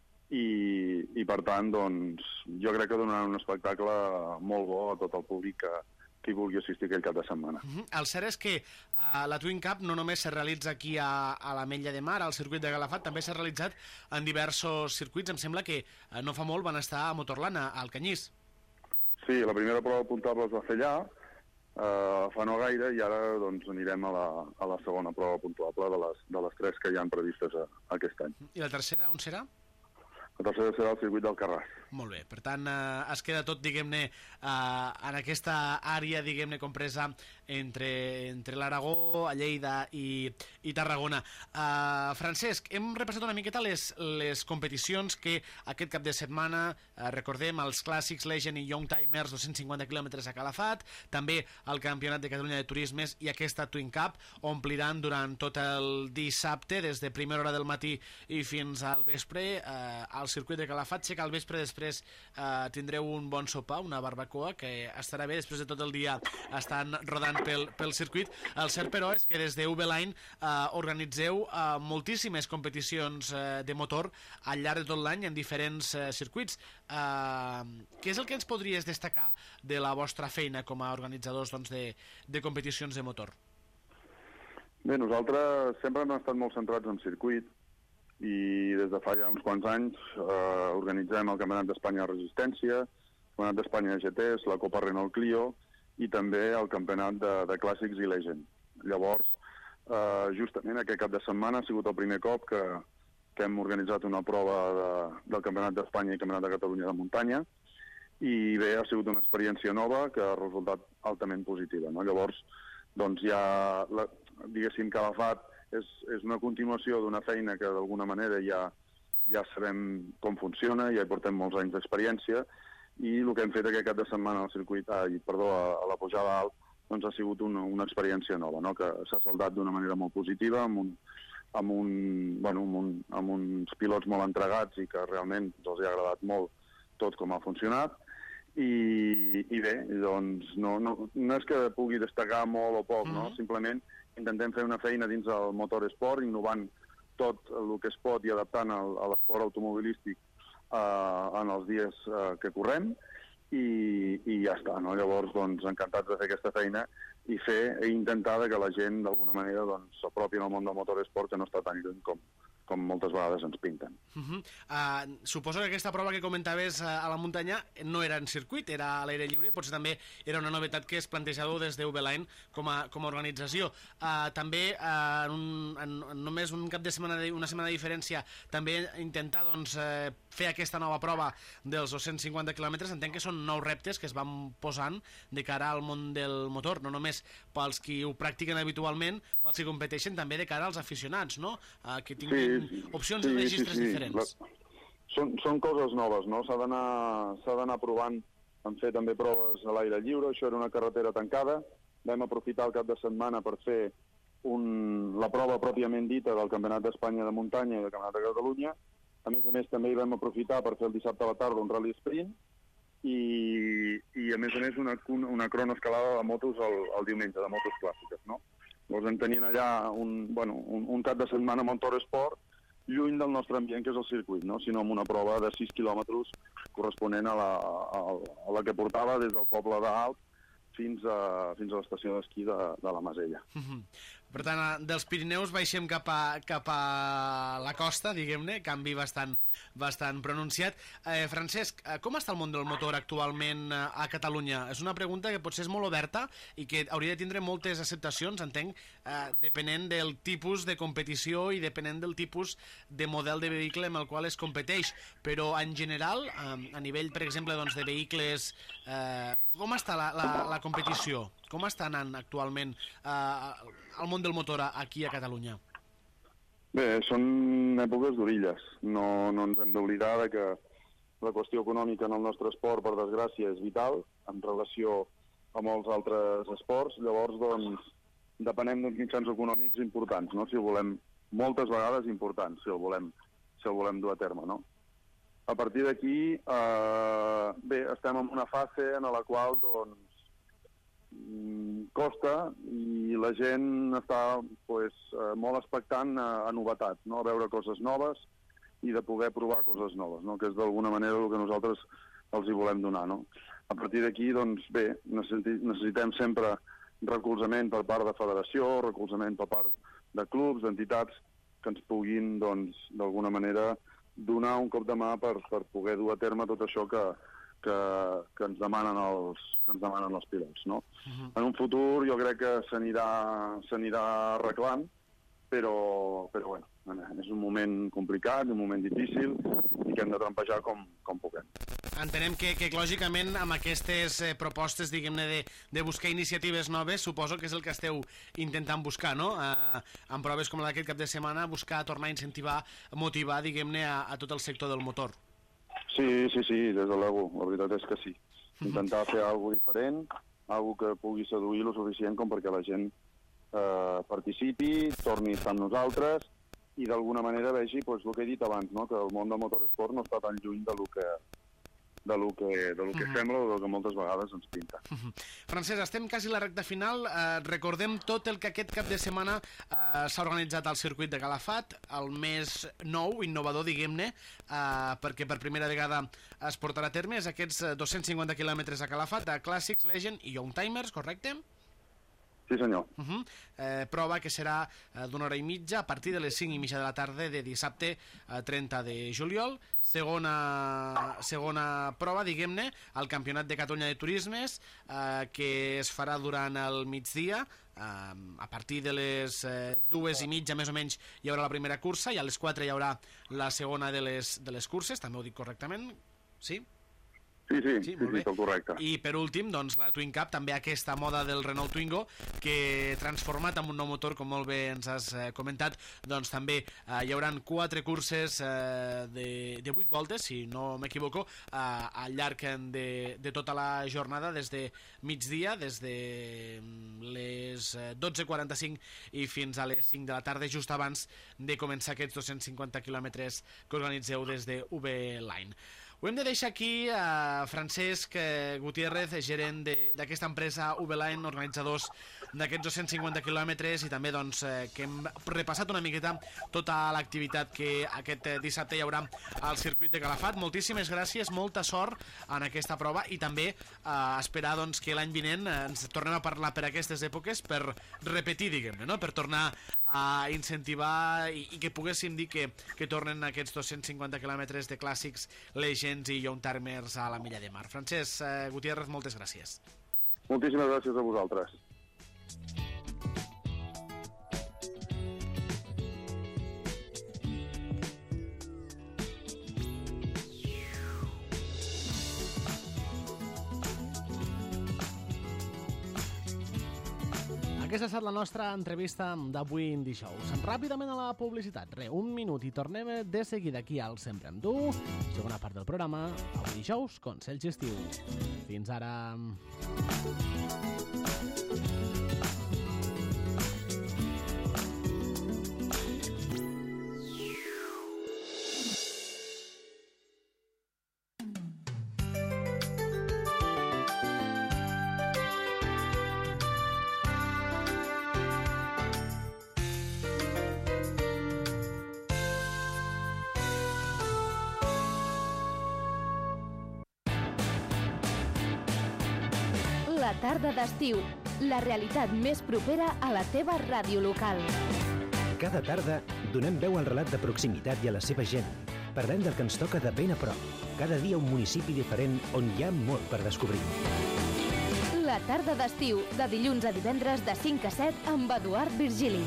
i per tant, doncs, jo crec que donaran un espectacle molt bo a tot el públic que hi vulgui assistir aquell cap de setmana. El cert és que la Twin Cup no només se realitza aquí a l'Ametlla de Mar, al circuit de Calafat, també s'ha realitzat en diversos circuits. Em sembla que no fa molt van estar a Motorland, al Canyís. Sí, la primera prova puntable es va fer allà, fa no gaire, i ara doncs anirem a la segona prova puntuable de les 3 que hi han previstes aquest any. I la tercera on serà? La tercera serà el circuit del Carràs. Molt bé, per tant es queda tot, diguem-ne, en aquesta àrea, diguem-ne, compresa entre l'Aragó, a Lleida i Tarragona. Francesc, hem repassat una miqueta les competicions que aquest cap de setmana, recordem, els clàssics Legend i Young Timers, 250 quilòmetres a Calafat, també el Campionat de Catalunya de Turismes i aquesta Twin Cup ompliran durant tot el dissabte, des de primera hora del matí i fins al vespre, al circuit de Calafat. Sé que al vespre després tindreu un bon sopar, una barbacoa, que estarà bé després de tot el dia estan rodant pel circuit. El cert, però, és que des de UB Line organitzeu moltíssimes competicions de motor al llarg de tot l'any en diferents circuits. Què és el que ens podries destacar de la vostra feina com a organitzadors de competicions de motor? Bé, nosaltres sempre hem estat molt centrats en circuit, i des de fa ja uns quants anys organitzem el Campionat d'Espanya de Resistència, el Campionat d'Espanya de GTs, la Copa Renault Clio i també el Campionat de Clàssics i Legend. Llavors, justament aquest cap de setmana ha sigut el primer cop que hem organitzat una prova del Campionat d'Espanya i Campionat de Catalunya de muntanya, i bé, ha sigut una experiència nova que ha resultat altament positiva, no? Llavors, doncs ja, diguéssim, Calafat és una continuació d'una feina que d'alguna manera ja sabem com funciona, ja hi portem molts anys d'experiència, i el que hem fet aquest cap de setmana al circuit, a la pujada alt, doncs ha sigut una experiència nova, no? Que s'ha saldat d'una manera molt positiva, amb uns pilots molt entregats i que realment els ha agradat molt tot com ha funcionat. I bé, doncs no és que pugui destacar molt o poc, no? Simplement intentem fer una feina dins el motorsport, innovant tot el que es pot i adaptant a l'esport automobilístic en els dies que correm, i ja està, no? Llavors, doncs, encantats de fer aquesta feina i intentar que la gent, d'alguna manera, doncs, s'apropi al món del motorsport, que no està tan lluny com moltes vegades ens pinten. Suposo que aquesta prova que comentaves a la muntanya no era en circuit, era a l'aire lliure, potser també era una novetat que es plantejava des d'UV-Line com a organització. També, només un cap de setmana, una setmana de diferència, també intentar fer aquesta nova prova dels 250 quilòmetres. Entenc que són nous reptes que es van posant de cara al món del motor, no només pels qui ho practiquen habitualment, pels qui competeixen, també de cara als aficionats, no? Que tinguin opcions de registres diferents. Són coses noves, no? S'ha d'anar provant. Vam fer també proves a l'aire lliure, això era una carretera tancada. Vam aprofitar el cap de setmana per fer la prova pròpiament dita del Campionat d'Espanya de muntanya i del Campionat de Catalunya. A més, també hi vam aprofitar per fer el dissabte a la tarda un rally sprint i a més, una cronoescalada de motos el diumenge, de motos clàssiques, no? Llavors en tenien allà un cap de setmana motorsport lluny del nostre ambient, que és el circuit, no? Sinó amb una prova de 6 quilòmetres corresponent a la que portava des del poble d'Alt fins a l'estació d'esquí de la Masella. Per tant, dels Pirineus baixem cap a la costa, diguem-ne, canvi bastant pronunciat. Francesc, com està el món del motor actualment a Catalunya? És una pregunta que potser és molt oberta i que hauria de tindre moltes acceptacions, entenc, depenent del tipus de competició i depenent del tipus de model de vehicle amb el qual es competeix. Però, en general, a nivell, per exemple, de vehicles, com està la competició? Com està anant actualment el món del motor aquí a Catalunya? Bé, són èpoques d'orilles. No ens hem d'oblidar que la qüestió econòmica en el nostre esport, per desgràcia, és vital en relació a molts altres esports. Llavors, doncs, depenem d'uns mitjans econòmics importants, no? Si ho volem, moltes vegades importants, si el volem dur a terme, no? A partir d'aquí, bé, estem en una fase en la qual, doncs, costa i la gent està molt expectant a novetats, no? A veure coses noves i de poder provar coses noves, no? Que és d'alguna manera el que nosaltres els hi volem donar, no? A partir d'aquí, doncs bé, necessitem sempre recolzament per part de federació, recolzament per part de clubs, d'entitats que ens puguin, doncs, d'alguna manera donar un cop de mà per poder dur a terme tot això que ens demanen els pilots, no? En un futur jo crec que s'anirà arreglant, però bueno, és un moment complicat, un moment difícil i que hem de trampejar com puguem. Entenem que lògicament amb aquestes propostes, diguem-ne, de buscar iniciatives noves, suposo que és el que esteu intentant buscar, no? En proves com la d'aquest cap de setmana, buscar, tornar a incentivar, motivar, diguem-ne, a tot el sector del motor. Sí, des de l'ego, la veritat és que sí. Intentar fer alguna cosa diferent, alguna que pugui seduir lo suficient com perquè la gent participi, torni a estar amb nosaltres i d'alguna manera vegi el que he dit abans, no? Que el món del motorsport no està tan lluny de lo que sembla o del que moltes vegades ens pinta. Francesc, estem quasi a la recta final. Recordem tot el que aquest cap de setmana s'ha organitzat al circuit de Calafat, el més nou, innovador, diguem-ne, perquè per primera vegada es portarà a terme aquests 250 quilòmetres a Calafat de Classics, Legend i Youngtimers, correcte? Sí, senyor. Prova que serà d'una hora i mitja a partir de les 5:30 de la tarda de dissabte 30 de juliol. Segona prova, diguem-ne, al Campionat de Catalunya de Turismes, que es farà durant el migdia. A partir de les 2:30 més o menys hi haurà la primera cursa i a les 4 hi haurà la segona de les curses, també ho dic correctament? Sí? Sí, molt bé. tot correcte. I per últim, doncs, la Twin Cup, també aquesta moda del Renault Twingo, que transformat amb un nou motor, com molt bé ens has comentat, doncs també hi haurà 4 curses de 8 voltes, si no m'equivoco, al llarg de tota la jornada, des de migdia, des de les 12:45 i fins a les 5 de la tarda, just abans de començar aquests 250 quilòmetres que organitzeu des de V-Line. Ho hem de deixar aquí a Francesc Gutiérrez, gerent d'aquesta empresa V-Line, organitzadors d'aquests 250 quilòmetres, i també doncs, que hem repassat una miqueta tota l'activitat que aquest dissabte hi haurà al circuit de Calafat. Moltíssimes gràcies, molta sort en aquesta prova, i també esperar doncs, que l'any vinent ens tornem a parlar per aquestes èpoques per repetir, diguem-ne, no? Per tornar a incentivar i que poguéssim dir que tornen aquests 250 quilòmetres de clàssics, legends i young timers a la Milla de Mar. Francesc Gutiérrez, moltes gràcies. Moltíssimes gràcies a vosaltres. Aquesta ha estat la nostra entrevista d'avui en dijous. Ràpidament a la publicitat. Un minut i tornem de seguida aquí al Sempre amb tu. Segona part del programa, avui dijous, Consell Gestiu. Fins ara. La tarda d'estiu, la realitat més propera a la teva ràdio local. Cada tarda donem veu al relat de proximitat i a la seva gent. Parlem del que ens toca de ben a prop. Cada dia un municipi diferent on hi ha molt per descobrir. La tarda d'estiu, de dilluns a divendres de 5 a 7 amb Eduard Virgili.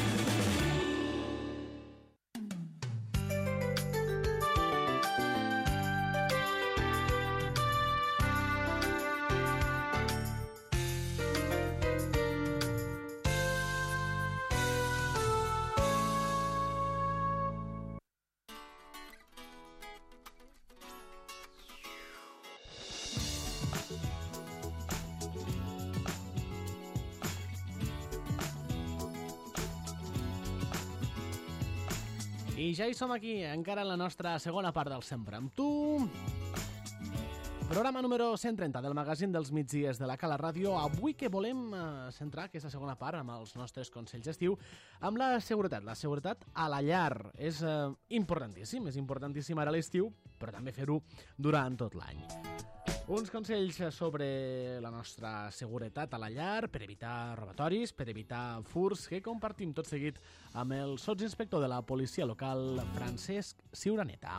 I ja hi som aquí, encara en la nostra segona part del Sempre amb tu. Programa número 130 del magazín dels migdies de la Cala Ràdio. Avui que volem centrar aquesta segona part amb els nostres consells d'estiu amb la seguretat. La seguretat a la llar és importantíssim ara a l'estiu, però també fer-ho durant tot l'any. Uns consells sobre la nostra seguretat a la llar per evitar robatoris, per evitar furs, que compartim tot seguit amb el sotsinspector de la policia local, Francesc Ciuraneta.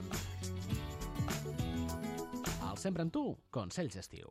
Al Sempre amb tu, consells d'estiu.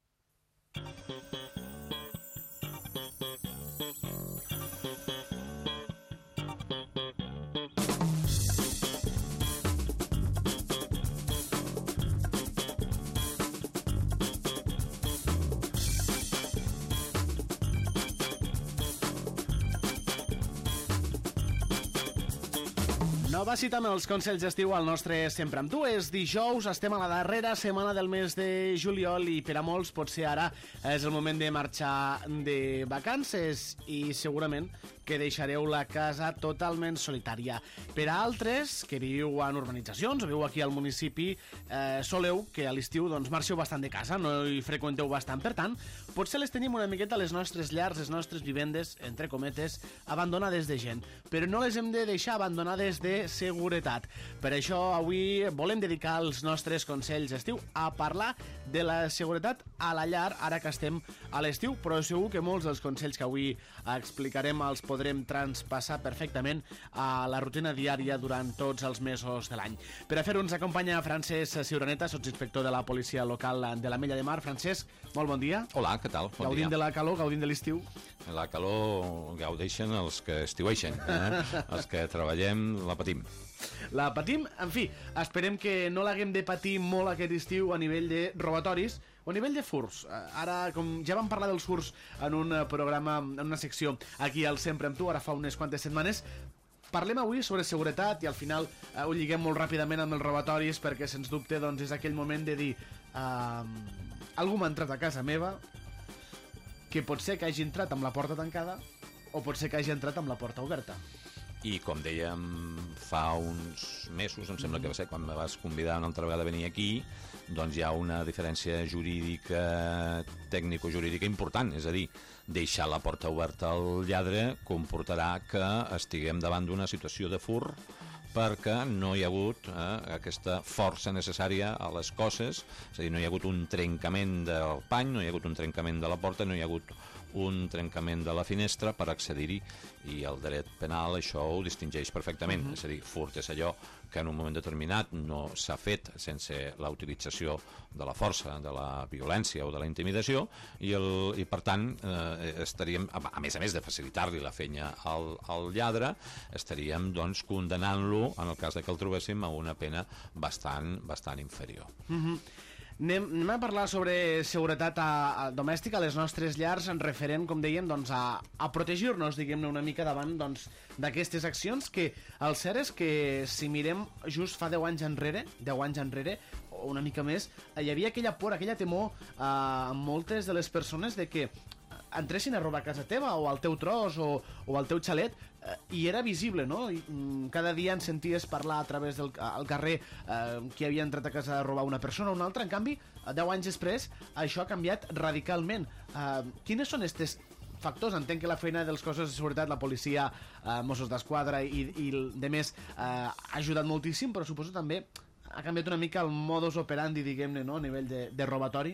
Nova cita amb els consells d'estiu al nostre Sempre amb tu. És dijous, estem a la darrera setmana del mes de juliol i per a molts potser ara és el moment de marxar de vacances i segurament que deixareu la casa totalment solitària. Per a altres que viu en urbanitzacions o viu aquí al municipi, soleu que a l'estiu doncs, marxeu bastant de casa, no hi freqüenteu bastant. Per tant, potser les tenim una miqueta les nostres llars, les nostres vivendes, entre cometes, abandonades de gent. Però no les hem de deixar abandonades de seguretat. Per això avui volem dedicar els nostres consells d'estiu a parlar de la seguretat a la llar, ara que estem a l'estiu, però segur que molts dels consells que avui explicarem els podrem transpassar perfectament a la rutina diària durant tots els mesos de l'any. Per a fer-ho ens acompanya Francesc Ciuraneta, sotsinspector de la policia local de la Mella de Mar. Francesc, molt bon dia. Hola, què tal? Bon gaudint dia. de la calor, gaudint de l'estiu. La calor gaudeixen els que estiueixen, els que treballem la patim. la patim. En fi, esperem que no l'haguem de patir molt aquest estiu a nivell de robatoris o a nivell de furs. Ara, com ja vam parlar dels furs en un programa, en una secció aquí al Sempre amb tu, ara fa unes quantes setmanes, parlem avui sobre seguretat i al final ho lliguem molt ràpidament amb els robatoris perquè, sens dubte, doncs, és aquell moment de dir algú m'ha entrat a casa meva, que pot ser que hagi entrat amb la porta tancada o pot ser que hagi entrat amb la porta oberta. I com dèiem fa uns mesos, em sembla que va ser quan me vas convidar una altra vegada a venir aquí, doncs hi ha una diferència jurídica, tècnico-jurídica important, és a dir, deixar la porta oberta al lladre comportarà que estiguem davant d'una situació de fur perquè no hi ha hagut aquesta força necessària a les coses, és a dir, no hi ha hagut un trencament del pany, no hi ha hagut un trencament de la porta, no hi ha hagut un trencament de la finestra per accedir-hi, i el dret penal això ho distingeix perfectament. És a dir, furt és allò que en un moment determinat no s'ha fet sense la utilització de la força, de la violència o de la intimidació, i per tant estaríem, a més de facilitar-li la feina al lladre, estaríem doncs condenant-lo, en el cas de que el trobéssim, a una pena bastant inferior. Anem a parlar sobre seguretat domèstica a les nostres llars, en referent, com dèiem, doncs, a protegir-nos, diguem-ne, una mica davant d'aquestes accions, que el cert és que si mirem just fa 10 anys enrere, o una mica més, hi havia aquella por, aquella temor a moltes de les persones de que entressin a robar a casa teva o al teu tros o al teu xalet, i era visible, no? Cada dia en senties parlar a través del carrer qui havia entrat a casa a robar una persona o una altra. En canvi, 10 anys després, això ha canviat radicalment. Quines són aquests factors? Entenc que la feina dels cossos de seguretat, la policia, Mossos d'Esquadra i de més, ha ajudat moltíssim, però suposo també ha canviat una mica el modus operandi, diguem-ne, no? A nivell de robatori.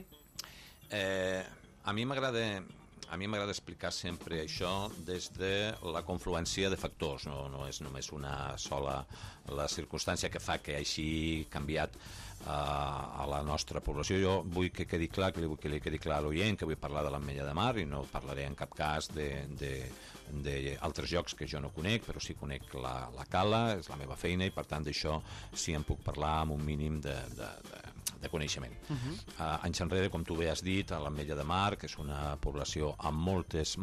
A mi m'agrada explicar sempre això des de la confluència de factors, no és només una sola la circumstància que fa que hagi canviat a la nostra població. Jo vull que quedi clar, que li quedi clar a l'oient, que vull parlar de l'Ametlla de Mar i no parlaré en cap cas d'altres llocs que jo no conec, però sí conec la Cala, és la meva feina, i per tant d'això sí en puc parlar amb un mínim de coneixement. Anys enrere, com tu bé has dit, a l'Ametlla de Mar, que és una població amb moltes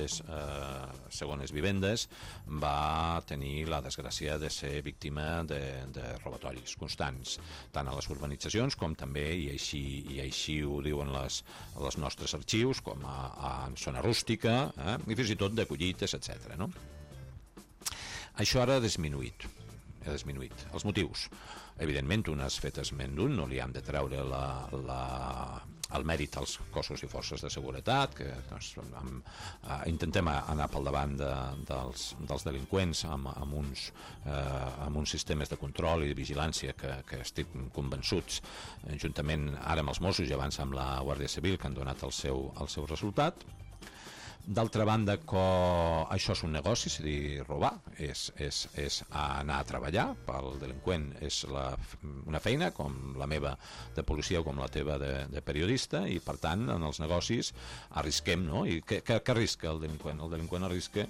segones vivendes, va tenir la desgràcia de ser víctima de robatoris constants, tant a les urbanitzacions com també, i així ho diuen els nostres arxius, com a zona rústica, i fins i tot de collites, etc. No? Això ara ha disminuït. Els motius. Evidentment, tu n'has fet esment d'un, no li hem de treure el mèrit als cossos i forces de seguretat, que doncs, intentem anar pel davant dels delinqüents amb uns sistemes de control i de vigilància que estic convençuts, juntament ara amb els Mossos i abans amb la Guàrdia Civil, que han donat el seu resultat. D'altra banda, això és un negoci, és a dir, robar és anar a treballar. Pel delinqüent és una feina com la meva de policia o com la teva de periodista, i per tant en els negocis arrisquem, no? I què arrisca el delinqüent? El delinqüent arrisca,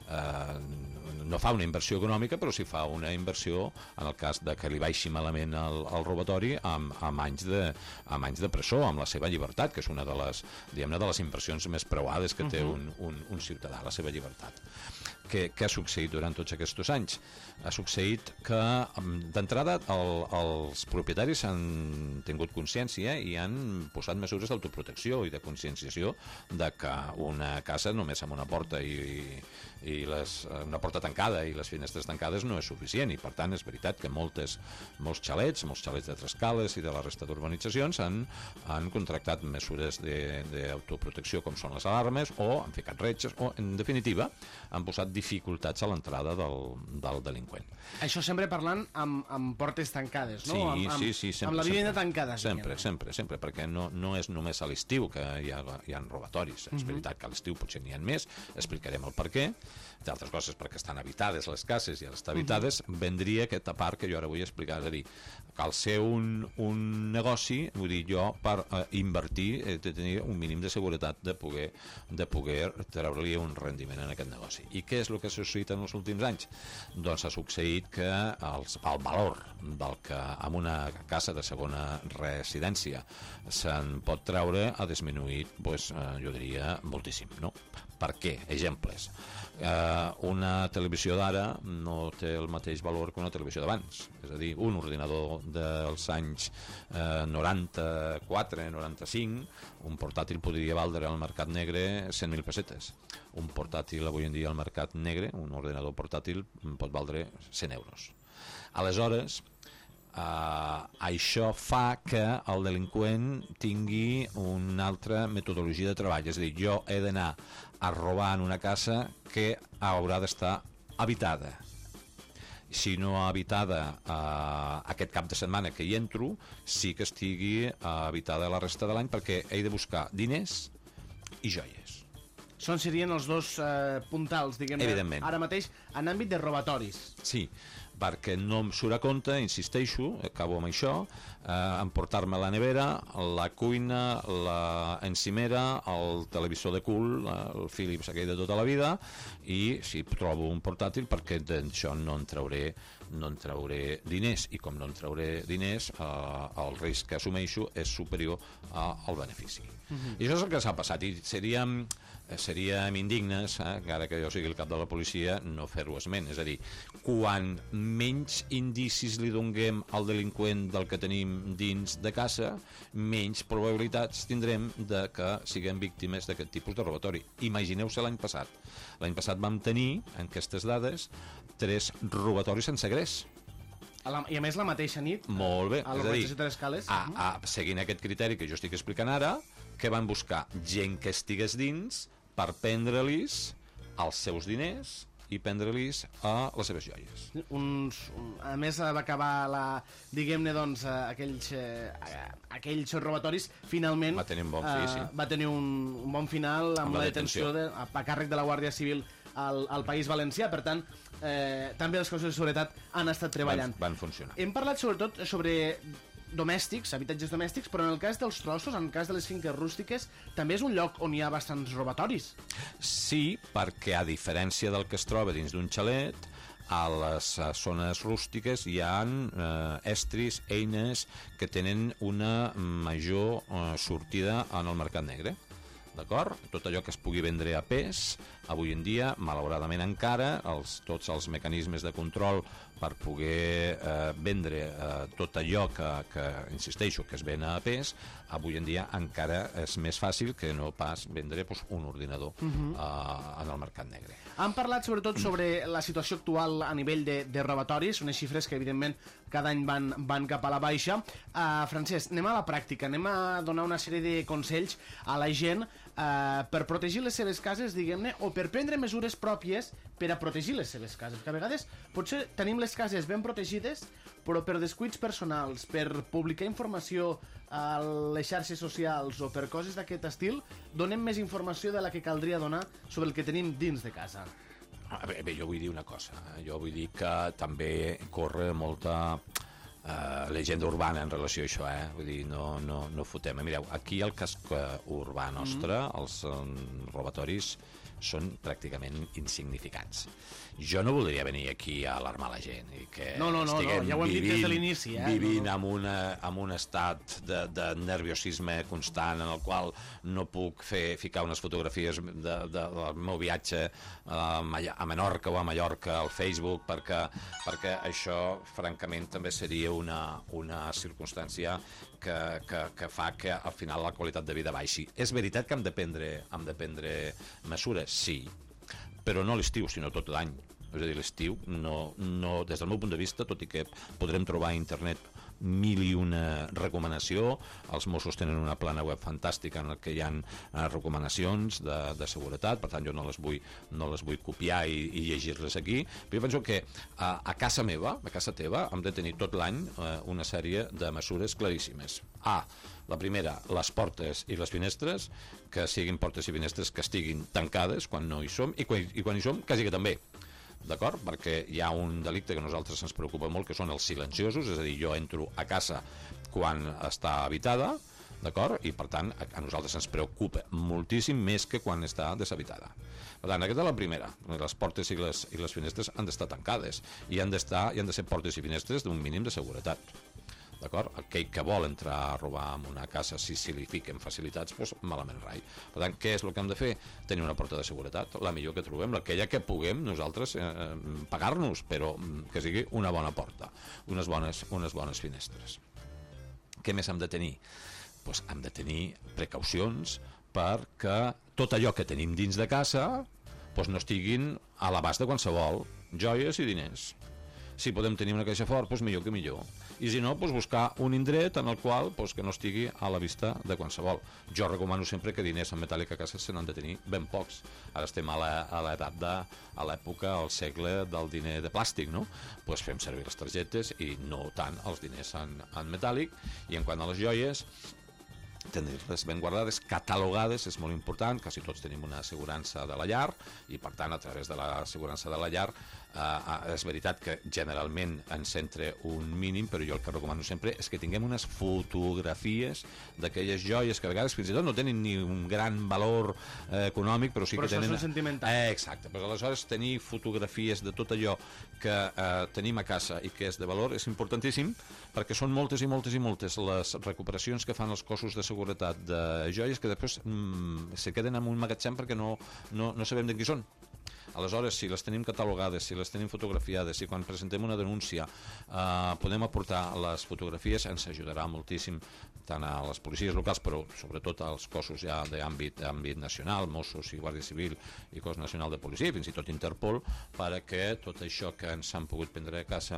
no fa una inversió econòmica, però sí fa una inversió en el cas de que li baixi malament el robatori amb anys de presó, amb la seva llibertat, que és una de les inversions més preuades que té un ciutadà, la seva llibertat. Què ha succeït durant tots aquests anys? Ha succeït que, d'entrada, els propietaris han tingut consciència i han posat mesures d'autoprotecció i de conscienciació de que una casa només amb una porta una porta tancada i les finestres tancades no és suficient, i per tant és veritat que molts xalets de Trescales i de la resta d'urbanitzacions han contractat mesures d'autoprotecció com són les alarmes, o han ficat retxes, o en definitiva han posat dificultats a l'entrada del delinqüent. Això sempre parlant amb portes tancades, no? Sí, sempre. Amb la vivenda tancada. Sempre, perquè no és només a l'estiu que hi ha robatoris. És veritat que a l'estiu potser n'hi ha més, explicarem el per què, d'altres coses perquè estan habitades les cases i estan habitades, vendria aquesta part que jo ara vull explicar, és a dir, cal ser un negoci, vull dir, jo per invertir he de tenir un mínim de seguretat de poder treure-li un rendiment en aquest negoci. I què és el que ha succeït en els últims anys? Doncs ha succeït que el valor del que en una casa de segona residència se'n pot treure ha disminuït, jo diria, moltíssim, no? Per què? Exemples. Una televisió d'ara no té el mateix valor que una televisió d'abans, és a dir, un ordinador dels anys 94, 95, un portàtil podria valdre al mercat negre 100.000 pessetes. Un portàtil avui en dia al mercat negre, un ordinador portàtil, pot valdre 100 euros. Aleshores, això fa que el delinqüent tingui una altra metodologia de treball, és a dir, jo he d'anar a robar en una casa que haurà d'estar habitada. Si no habitada aquest cap de setmana que hi entro, sí que estigui habitada la resta de l'any, perquè he de buscar diners i joies. Serien els dos puntals, diguem-ne, ara mateix, en àmbit de robatoris. Sí, perquè no em surt a compte, insisteixo, acabo amb això, emportar-me la nevera, la cuina, l'encimera, el televisor de cul, el Philips aquell de tota la vida, i si trobo un portàtil, perquè d'això no en trauré diners, i com no en trauré diners, el risc que assumeixo és superior al benefici. I això és el que s'ha passat, i seríem indignes, encara que jo sigui el cap de la policia, no fer-ho esment. És a dir, quan menys indicis li donguem al delinqüent del que tenim dins de casa, menys probabilitats tindrem de que siguem víctimes d'aquest tipus de robatori. Imagineu-se l'any passat. L'any passat vam tenir, en aquestes dades, 3 robatoris sense gres. I a més la mateixa nit, molt bé, a l'organització de les Cales. Seguint aquest criteri que jo estic explicant ara, que van buscar gent que estigués dins per prendre-lis els seus diners i prendre-lis a les seves joies. A més, va acabar diguem-ne, doncs, aquells robatoris, finalment va tenir un bon final amb la detenció a càrrec de la Guàrdia Civil al País Valencià. Per tant, també els cossos de seguretat han estat treballant. Van funcionar. Hem parlat sobretot sobre domèstics, habitatges domèstics, però en el cas dels trossos, en el cas de les finques rústiques, també és un lloc on hi ha bastants robatoris. Sí, perquè a diferència del que es troba dins d'un xalet, a les zones rústiques hi ha estris, eines que tenen una major sortida en el mercat negre. D'acord? Tot allò que es pugui vendre a pes, avui en dia, malauradament encara, tots els mecanismes de control per poder vendre tot allò que, insisteixo, que es ven a pes, avui en dia encara és més fàcil que no pas vendre un ordinador en el mercat negre. Han parlat sobretot sobre la situació actual a nivell de robatoris, unes xifres que evidentment cada any van cap a la baixa. Francesc, anem a la pràctica, anem a donar una sèrie de consells a la gent per protegir les seves cases, diguem-ne, o per prendre mesures pròpies per a protegir les seves cases, que a vegades potser tenim les cases ben protegides, però per descuits personals, per publicar informació a les xarxes socials o per coses d'aquest estil, donem més informació de la que caldria donar sobre el que tenim dins de casa. Bé, jo vull dir una cosa, jo vull dir que també corre molta llegenda urbana en relació a això, vull dir, no fotem. Mireu, aquí al casc urbà nostre, els robatoris són pràcticament insignificants. Jo no voldria venir aquí a alarmar la gent i que estiguem ja ho hem dit des de l'inici, vivint en un estat de nerviosisme constant en el qual no puc ficar unes fotografies del meu viatge a Menorca o a Mallorca al Facebook, perquè això francament també seria una circumstància que fa que al final la qualitat de vida baixi. És veritat que hem de prendre mesures, sí, però no l'estiu, sinó tot l'any. És a dir, l'estiu, des del meu punt de vista, tot i que podrem trobar a internet mil i una recomanació. Els Mossos tenen una plana web fantàstica en què hi ha recomanacions de seguretat, per tant jo no les vull copiar i llegir-les aquí, però jo penso que a casa meva, a casa teva, hem de tenir tot l'any una sèrie de mesures claríssimes. La primera, les portes i les finestres, que siguin portes i finestres que estiguin tancades quan no hi som, i quan hi som, quasi que també. D'acord? Perquè hi ha un delicte que a nosaltres ens preocupa molt, que són els silenciosos, és a dir, jo entro a casa quan està habitada, d'acord? I per tant a nosaltres ens preocupa moltíssim més que quan està deshabitada. Per tant, aquesta és la primera. Les portes i les finestres han d'estar tancades i han de ser portes i finestres d'un mínim de seguretat. D'acord? Aquell que vol entrar a robar en una casa, si li fiquen facilitats, doncs malament rai. Per tant, què és el que hem de fer? Tenir una porta de seguretat, la millor que trobem, aquella que puguem nosaltres pagar-nos, però que sigui una bona porta, unes bones finestres. Què més hem de tenir? Doncs hem de tenir precaucions perquè tot allò que tenim dins de casa no estiguin a l'abast de qualsevol, joies i diners. Si podem tenir una caixa fort, doncs millor que millor. I si no, buscar un indret en el qual que no estigui a la vista de qualsevol. Jo recomano sempre que diners en metàl·lic a casa se n'han de tenir ben pocs. Ara estem a l'època, al segle del diner de plàstic, no? Fem servir les targetes i no tant els diners en metàl·lic. I en quant a les joies, tenir-les ben guardades, catalogades, és molt important. Quasi tots tenim una assegurança de la llar i per tant a través de l'assegurança de la llar és veritat que generalment ens entra un mínim, però jo el que recomano sempre és que tinguem unes fotografies d'aquelles joies que a vegades fins i tot no tenen ni un gran valor econòmic, però sí que tenen... Però això són sentimentals. Exacte, però aleshores tenir fotografies de tot allò que tenim a casa i que és de valor és importantíssim, perquè són moltes i moltes i moltes les recuperacions que fan els cossos de seguretat de joies que després se queden en un magatzem perquè no sabem de qui són. Aleshores, si les tenim catalogades, si les tenim fotografiades, si quan presentem una denúncia podem aportar les fotografies, ens ajudarà moltíssim tant a les policies locals, però sobretot als cossos ja d'àmbit nacional, Mossos i Guàrdia Civil i Cos Nacional de Policia, fins i tot Interpol, perquè tot això que ens han pogut prendre a casa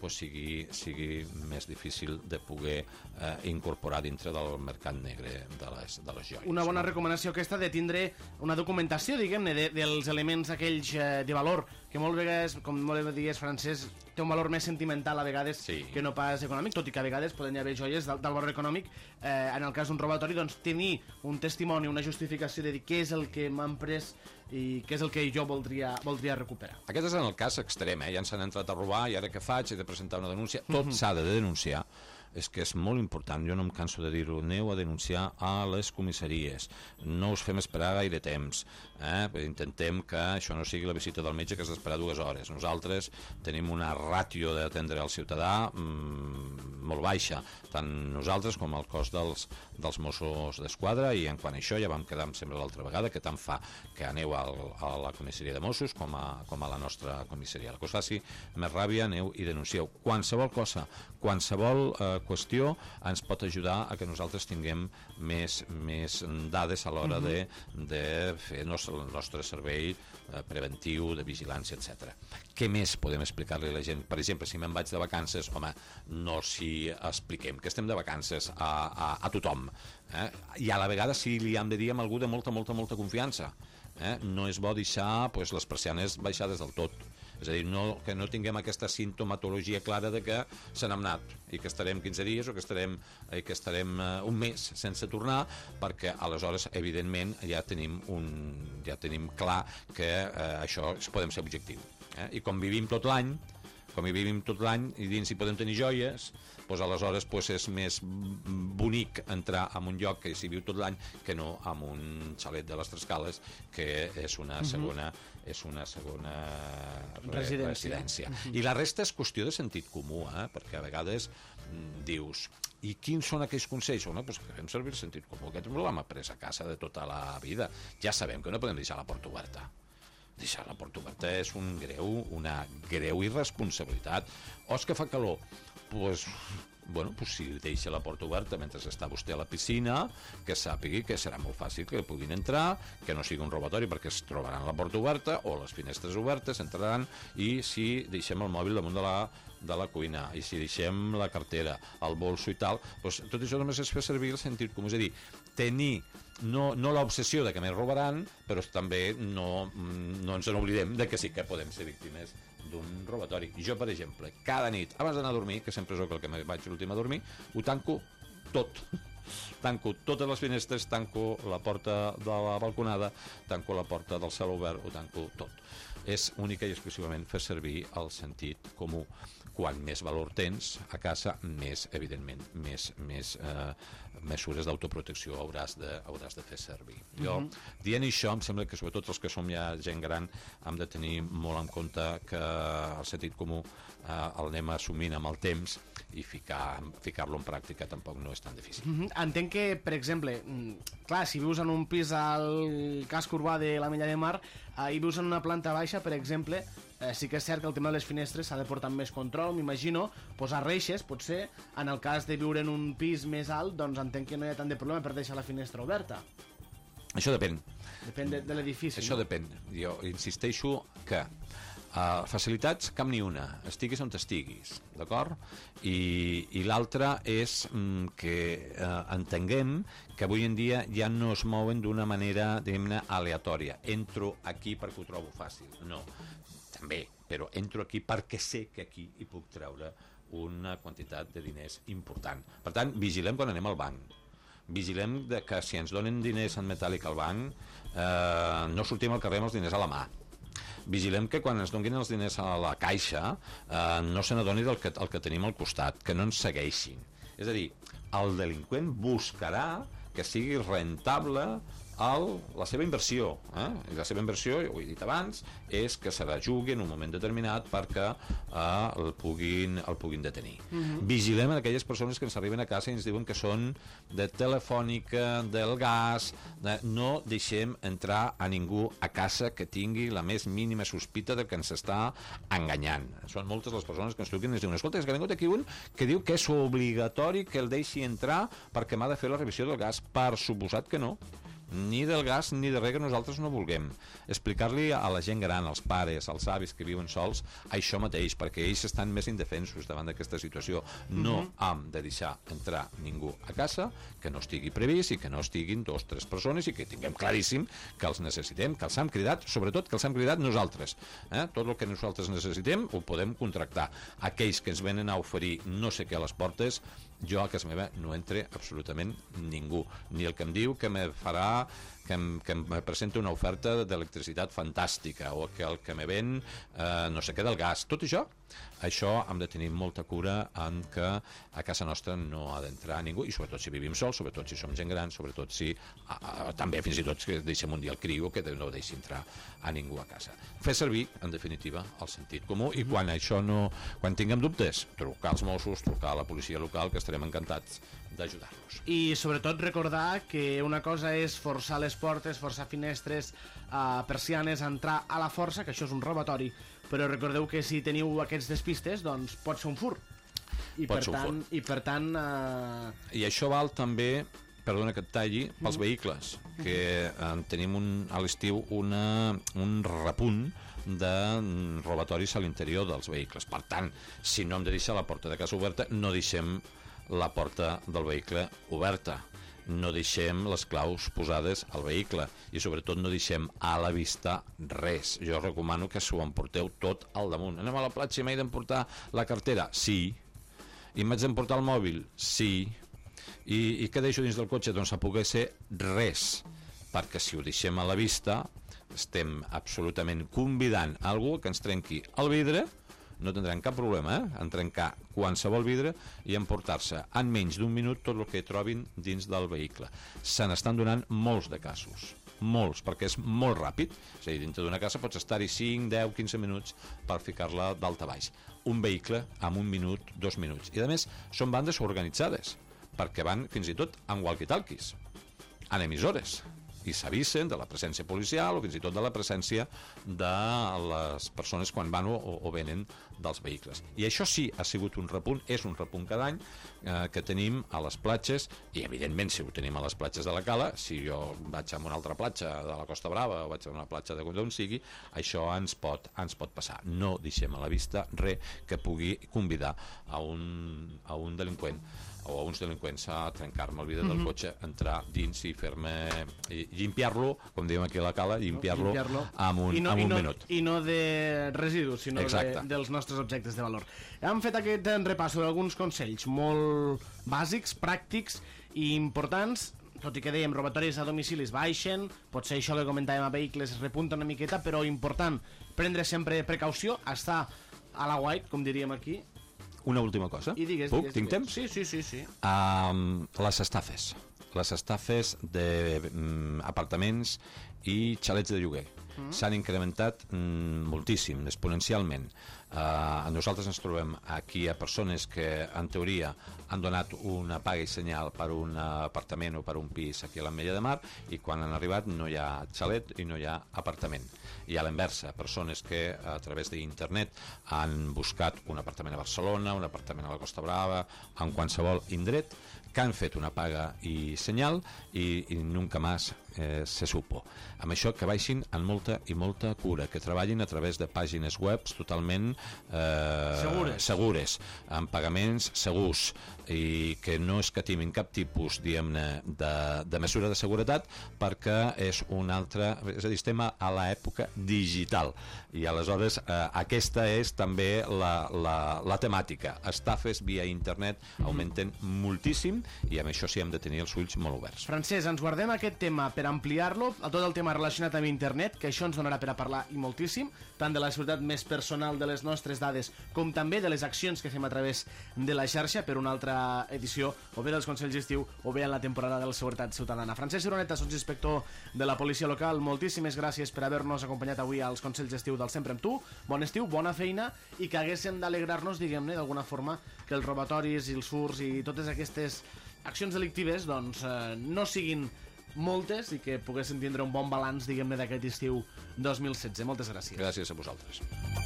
sigui més difícil de poder incorporar dintre del mercat negre de les joies. Una bona recomanació aquesta de tindre una documentació, diguem-ne, dels elements aquells de valor, que molt vegades, com molt bé digues, Francesc, té un valor més sentimental a vegades que no pas econòmic, tot i que a vegades poden haver joies del valor econòmic. En el cas d'un robatori, doncs, tenir un testimoni, una justificació de dir què és el que m'han pres i què és el que jo voldria recuperar. Aquest és en el cas extrem, ja ens han entrat a robar i ara què faig? He de presentar una denúncia. Tot s'ha de denunciar. És que és molt important, jo no em canso de dir-ho, aneu a denunciar a les comissaries, no us fem esperar gaire temps, intentem que això no sigui la visita del metge que has d'esperar 2 hores. Nosaltres tenim una ràtio d'atendre el ciutadà molt baixa, tant nosaltres com el cos dels Mossos d'Esquadra, i en quant a això ja vam quedar sempre l'altra vegada, que tant fa que aneu a la comissaria de Mossos com a la nostra comissaria. La que us faci més ràbia, aneu i denuncieu. Qualsevol cosa, qualsevol qüestió ens pot ajudar a que nosaltres tinguem més dades a l'hora de fer el nostre servei preventiu, de vigilància, etc. Què més podem explicar-li a la gent? Per exemple, si me'n vaig de vacances, home, no si expliquem que estem de vacances a tothom. I a la vegada si li hem de dir amb algú de molta confiança. No és bo deixar les persianes baixades del tot. És a dir, que no tinguem aquesta sintomatologia clara de que se n'hem anat i que estarem 15 dies o que estarem un mes sense tornar, perquè aleshores, evidentment, ja tenim clar que això podem ser objectiu. I com vivim tot l'any, i dins hi podem tenir joies, doncs aleshores és més bonic entrar en un lloc que s'hi viu tot l'any que no en un xalet de les Trescales, que és una segona residència. I la resta és qüestió de sentit comú, perquè a vegades dius, i quins són aquells consells? Doncs que fem servir el sentit comú. Aquest l'hem après a casa de tota la vida. Ja sabem que no podem deixar la porta oberta. Deixar la porta oberta és una greu irresponsabilitat. O és que fa calor? Doncs si deixa la porta oberta mentre està vostè a la piscina, que sàpigui que serà molt fàcil que puguin entrar, que no sigui un robatori perquè es trobaran la porta oberta o les finestres obertes, entraran, i si deixem el mòbil damunt de la cuina, i si deixem la cartera, el bolso i tal, doncs tot això només es fa servir el sentit comú, és a dir, tenir no l'obsessió de que m'hi robaran, però també no ens n'oblidem de que sí que podem ser víctimes d'un robatori. Jo, per exemple, cada nit, abans d'anar a dormir, que sempre és el que vaig l'últim a dormir, ho tanco tot. Tanco totes les finestres, tanco la porta de la balconada, tanco la porta del cel obert, ho tanco tot. És única i exclusivament fer servir el sentit comú. Quan més valor tens a casa, més, evidentment, més mesures d'autoprotecció hauràs de fer servir. Jo, dient això, em sembla que sobretot els que som ja gent gran hem de tenir molt en compte que el sentit comú el anem assumint amb el temps i ficar-lo en pràctica tampoc no és tan difícil. Entenc que, per exemple, clar, si vius en un pis al casc urbà de l'Ametlla de Mar i vius en una planta baixa, per exemple, sí que és cert que el tema de les finestres s'ha de portar amb més control, m'imagino, posar reixes, potser, en el cas de viure en un pis més alt, doncs entenc que no hi ha tant de problema per deixar la finestra oberta. Això depèn. Depèn de l'edifici, Això no? depèn. Jo insisteixo que facilitats cap ni una, estiguis on estiguis, d'acord? I l'altra és que entenguem que avui en dia ja no es mouen d'una manera, diguem-ne, aleatòria. Entro aquí perquè ho trobo fàcil. No, també, però entro aquí perquè sé que aquí hi puc treure una quantitat de diners important. Per tant, vigilem quan anem al banc. Vigilem que si ens donen diners en metàl·lic al banc, no sortim al carrer amb els diners a la mà. Vigilem que quan ens donin els diners a la caixa no se n'adoni del que tenim al costat, que no ens segueixin. És a dir, el delinqüent buscarà que sigui rentable la seva inversió. I la seva inversió, ho he dit abans, és que se la jugui en un moment determinat perquè el puguin detenir. Vigilem aquelles persones que ens arriben a casa i ens diuen que són de Telefònica, del gas. No deixem entrar a ningú a casa que tingui la més mínima sospita de que ens està enganyant. Són moltes les persones que ens truquen i ens diuen: escolta, és que ha vingut aquí un que diu que és obligatori que el deixi entrar perquè m'ha de fer la revisió del gas. Per suposat que no. Ni del gas ni de res que nosaltres no vulguem. Explicar-li a la gent gran, als pares, als avis que viuen sols, això mateix, perquè ells estan més indefensos davant d'aquesta situació. No hem de deixar entrar ningú a casa que no estigui previst i que no estiguin 2 o 3 persones i que tinguem claríssim que els necessitem, que els hem cridat, sobretot que els hem cridat nosaltres. Tot el que nosaltres necessitem ho podem contractar. Aquells que ens venen a oferir no sé què a les portes, jo a casa meva no entre absolutament ningú, ni el que em diu que me farà que em presenta una oferta d'electricitat fantàstica o que el que me ven no sé què del gas. Tot això hem de tenir molta cura en que a casa nostra no ha d'entrar ningú, i sobretot si vivim sols, sobretot si som gent gran, sobretot si també fins i tot que deixem un dia el criu que no deixi entrar a ningú a casa. Fer servir, en definitiva, el sentit comú, i quan tinguem dubtes, trucar als Mossos, trucar a la policia local, que estarem encantats d'ajudar-los. I sobretot recordar que una cosa és forçar les portes, forçar finestres, persianes, entrar a la força, que això és un robatori, però recordeu que si teniu aquests despistes, doncs pot ser un furt. I per tant... I això val també, perdona que et talli, pels vehicles, que tenim a l'estiu un repunt de robatoris a l'interior dels vehicles. Per tant, si no hem de deixar la porta de casa oberta, no deixem la porta del vehicle oberta. No deixem les claus posades al vehicle i sobretot no deixem a la vista res. Jo recomano que s'ho emporteu tot al damunt. Anem a la platja i m'he d'emportar la cartera? Sí. I m'haig d'emportar el mòbil? Sí. I què deixo dins del cotxe? Doncs a poder ser res, perquè si ho deixem a la vista estem absolutament convidant algú que ens trenqui el vidre. No tindran cap problema en trencar qualsevol vidre i emportar-se en menys d'un minut tot el que trobin dins del vehicle. Se n'estan donant molts de casos, molts, perquè és molt ràpid. És a dir, dintre d'una casa pots estar-hi 5, 10, 15 minuts per ficar-la dalt a baix. Un vehicle amb 1 minut, 2 minuts. I a més, són bandes organitzades, perquè van fins i tot en walkie-talkies, en emissores, i s'avisen de la presència policial o fins i tot de la presència de les persones quan van o venen dels vehicles. I això sí, ha sigut un repunt, és un repunt cada any que tenim a les platges, i evidentment si ho tenim a les platges de la Cala, si jo vaig a una altra platja de la Costa Brava o vaig a una platja d'on sigui, això ens pot passar. No deixem a la vista res que pugui convidar a un delinqüent o a uns delinqüents a trencar-me el vidre del cotxe, entrar dins i limpiar-lo, com diem aquí a la Cala, limpiar-lo en un minut. I no de residus, sinó dels nostres objectes de valor. Hem fet aquest repàs d'alguns consells molt bàsics, pràctics i importants, tot i que dèiem robatoris a domicilis baixen, potser això que comentàvem a vehicles es repunta una miqueta, però important, prendre sempre precaució, estar a la white, com diríem aquí. Una última cosa. I digues. Tinc temps? Sí. Les estafes. Les estafes d'apartaments i xalets de lloguer s'han incrementat moltíssim, exponencialment. Nosaltres ens trobem aquí a persones que en teoria han donat una paga i senyal per un apartament o per un pis aquí a l'Ametlla de Mar, i quan han arribat no hi ha xalet i no hi ha apartament. I a l'inversa, persones que a través d'internet han buscat un apartament a Barcelona, un apartament a la Costa Brava, en qualsevol indret, que han fet una paga i senyal i nunca más se supo. Amb això que baixin amb molta i molta cura, que treballin a través de pàgines web totalment segures, amb pagaments segurs, i que no escatimin cap tipus, diguem-ne, de mesura de seguretat, perquè és un altre, és a dir, estem a l'època digital, i aleshores aquesta és també la temàtica. Estafes via internet augmenten moltíssim, i amb això sí hem de tenir els ulls molt oberts. Francesc, ens guardem aquest tema per ampliar-lo a tot el tema relacionat amb internet, que això ens donarà per a parlar i moltíssim, tant de la seguretat més personal de les nostres dades com també de les accions que fem a través de la xarxa per una altra edició, o bé dels Consells d'Estiu o bé en la temporada de la Seguretat Ciutadana. Francesc Cironeta, inspector de la Policia Local, moltíssimes gràcies per haver-nos acompanyat avui als Consells d'Estiu del Sempre amb Tu. Bon estiu, bona feina, i que haguéssim d'alegrar-nos, diguem-ne, d'alguna forma, que els robatoris i els furts i totes aquestes accions delictives doncs no siguin moltes i que poguessin tindre un bon balanç, diguem-ne, d'aquest estiu 2016. Moltes gràcies. Gràcies a vosaltres.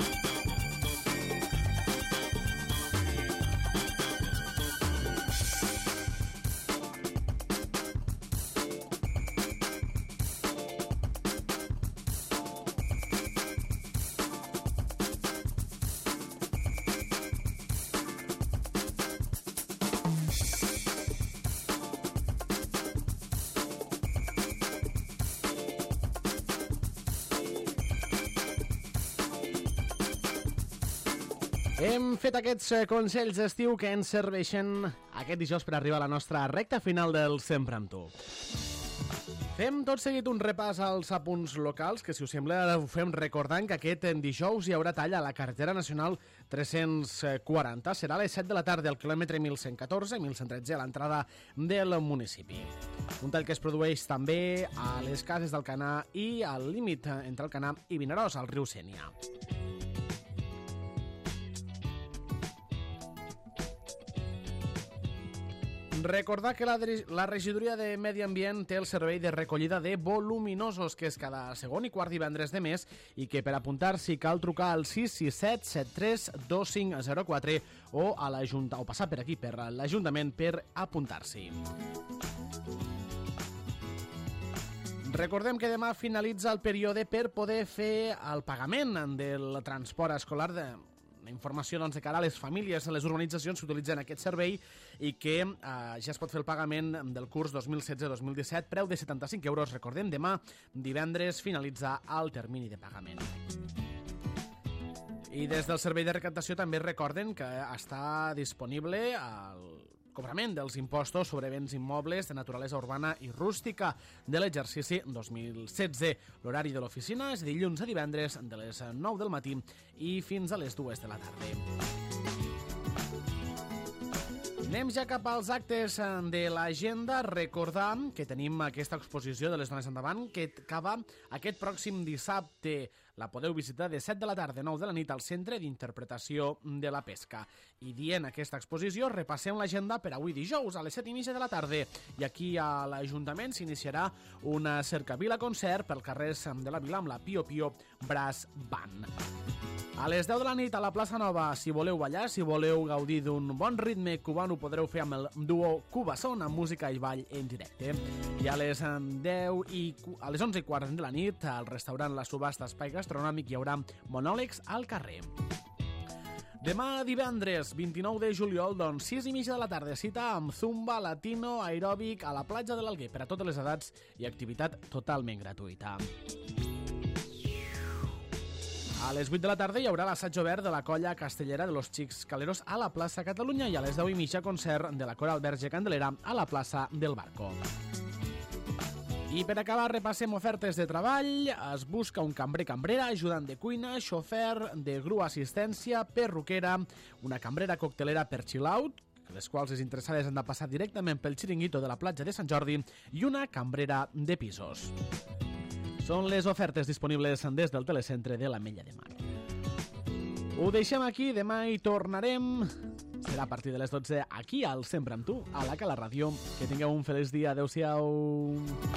Hem fet aquests consells d'estiu que ens serveixen aquest dijous per arribar a la nostra recta final del Sempre amb Tu. Fem tot seguit un repàs als apunts locals, que si us sembla ara ho fem recordant que aquest dijous hi haurà tall a la carretera nacional 340. Serà a les 7 de la tarda al quilòmetre 1114-1113 a l'entrada del municipi. Un tall que es produeix també a les Cases d'Alcanar i al límit entre Alcanar i Vinaròs, al riu Sénia. Recordar que la regidoria de Medi Ambient té el servei de recollida de voluminosos, que és cada segon i quart divendres de mes, i que per apuntar-s'hi cal trucar al 667 73 2504 o a l'Ajuntament, o passar per aquí, per l'Ajuntament, per apuntar-s'hi. Recordem que demà finalitza el període per poder fer el pagament del transport escolar la informació de cara a les famílies, a les urbanitzacions que utilitzen aquest servei, i que ja es pot fer el pagament del curs 2016-2017, preu de 75 euros. Recordem, demà, divendres, finalitzar el termini de pagament. I des del servei de recaptació també recorden que està disponible el cobrament dels impostos sobre béns immobles de naturalesa urbana i rústica de l'exercici 2016. L'horari de l'oficina és dilluns a divendres de les 9 del matí i fins a les 2 de la tarda. Anem ja cap als actes de l'agenda. Recordar que tenim aquesta exposició de les dones endavant que acaba aquest pròxim dissabte. La podeu visitar de 7 de la tarda a 9 de la nit al Centre d'Interpretació de la Pesca. I dient aquesta exposició, repassem l'agenda per avui dijous a les 7:30 de la tarda. I aquí a l'Ajuntament s'iniciarà una cercavila concert pel carrer de la Vila amb la Pio Pio Brass Band. A les 10 de la nit a la plaça Nova, si voleu ballar, si voleu gaudir d'un bon ritme cubano, podreu fer amb el duo Cubasón, amb música i ball en directe. I a les 11:15 de la nit, al restaurant La Subhasta Espai Gastronòmic, hi haurà monòlegs al carrer. Demà divendres, 29 de juliol, 6:30 de la tarda, cita amb zumba, latino, aeròbic a la platja de l'Alguer per a totes les edats i activitat totalment gratuïta. A les 8 de la tarda hi haurà l'assaig obert de la colla castellera de los Xics Caleros a la plaça Catalunya i a les 10:30 concert de la Coral Verge Candelera a la plaça del Barco. I per acabar repassem ofertes de treball. Es busca un cambrer-cambrera, ajudant de cuina, xofer de grua assistència, perruquera, una cambrera coctelera per chill-out, les quals les interessades han de passar directament pel xiringuito de la platja de Sant Jordi, i una cambrera de pisos. Són les ofertes disponibles des del telecentre de l'Ametlla de Mar. Ho deixem aquí, demà hi tornarem. Serà a partir de les 12 aquí al Sempre amb tu, a la Cala Ràdio. Que tingueu un feliç dia. Adéu-siau.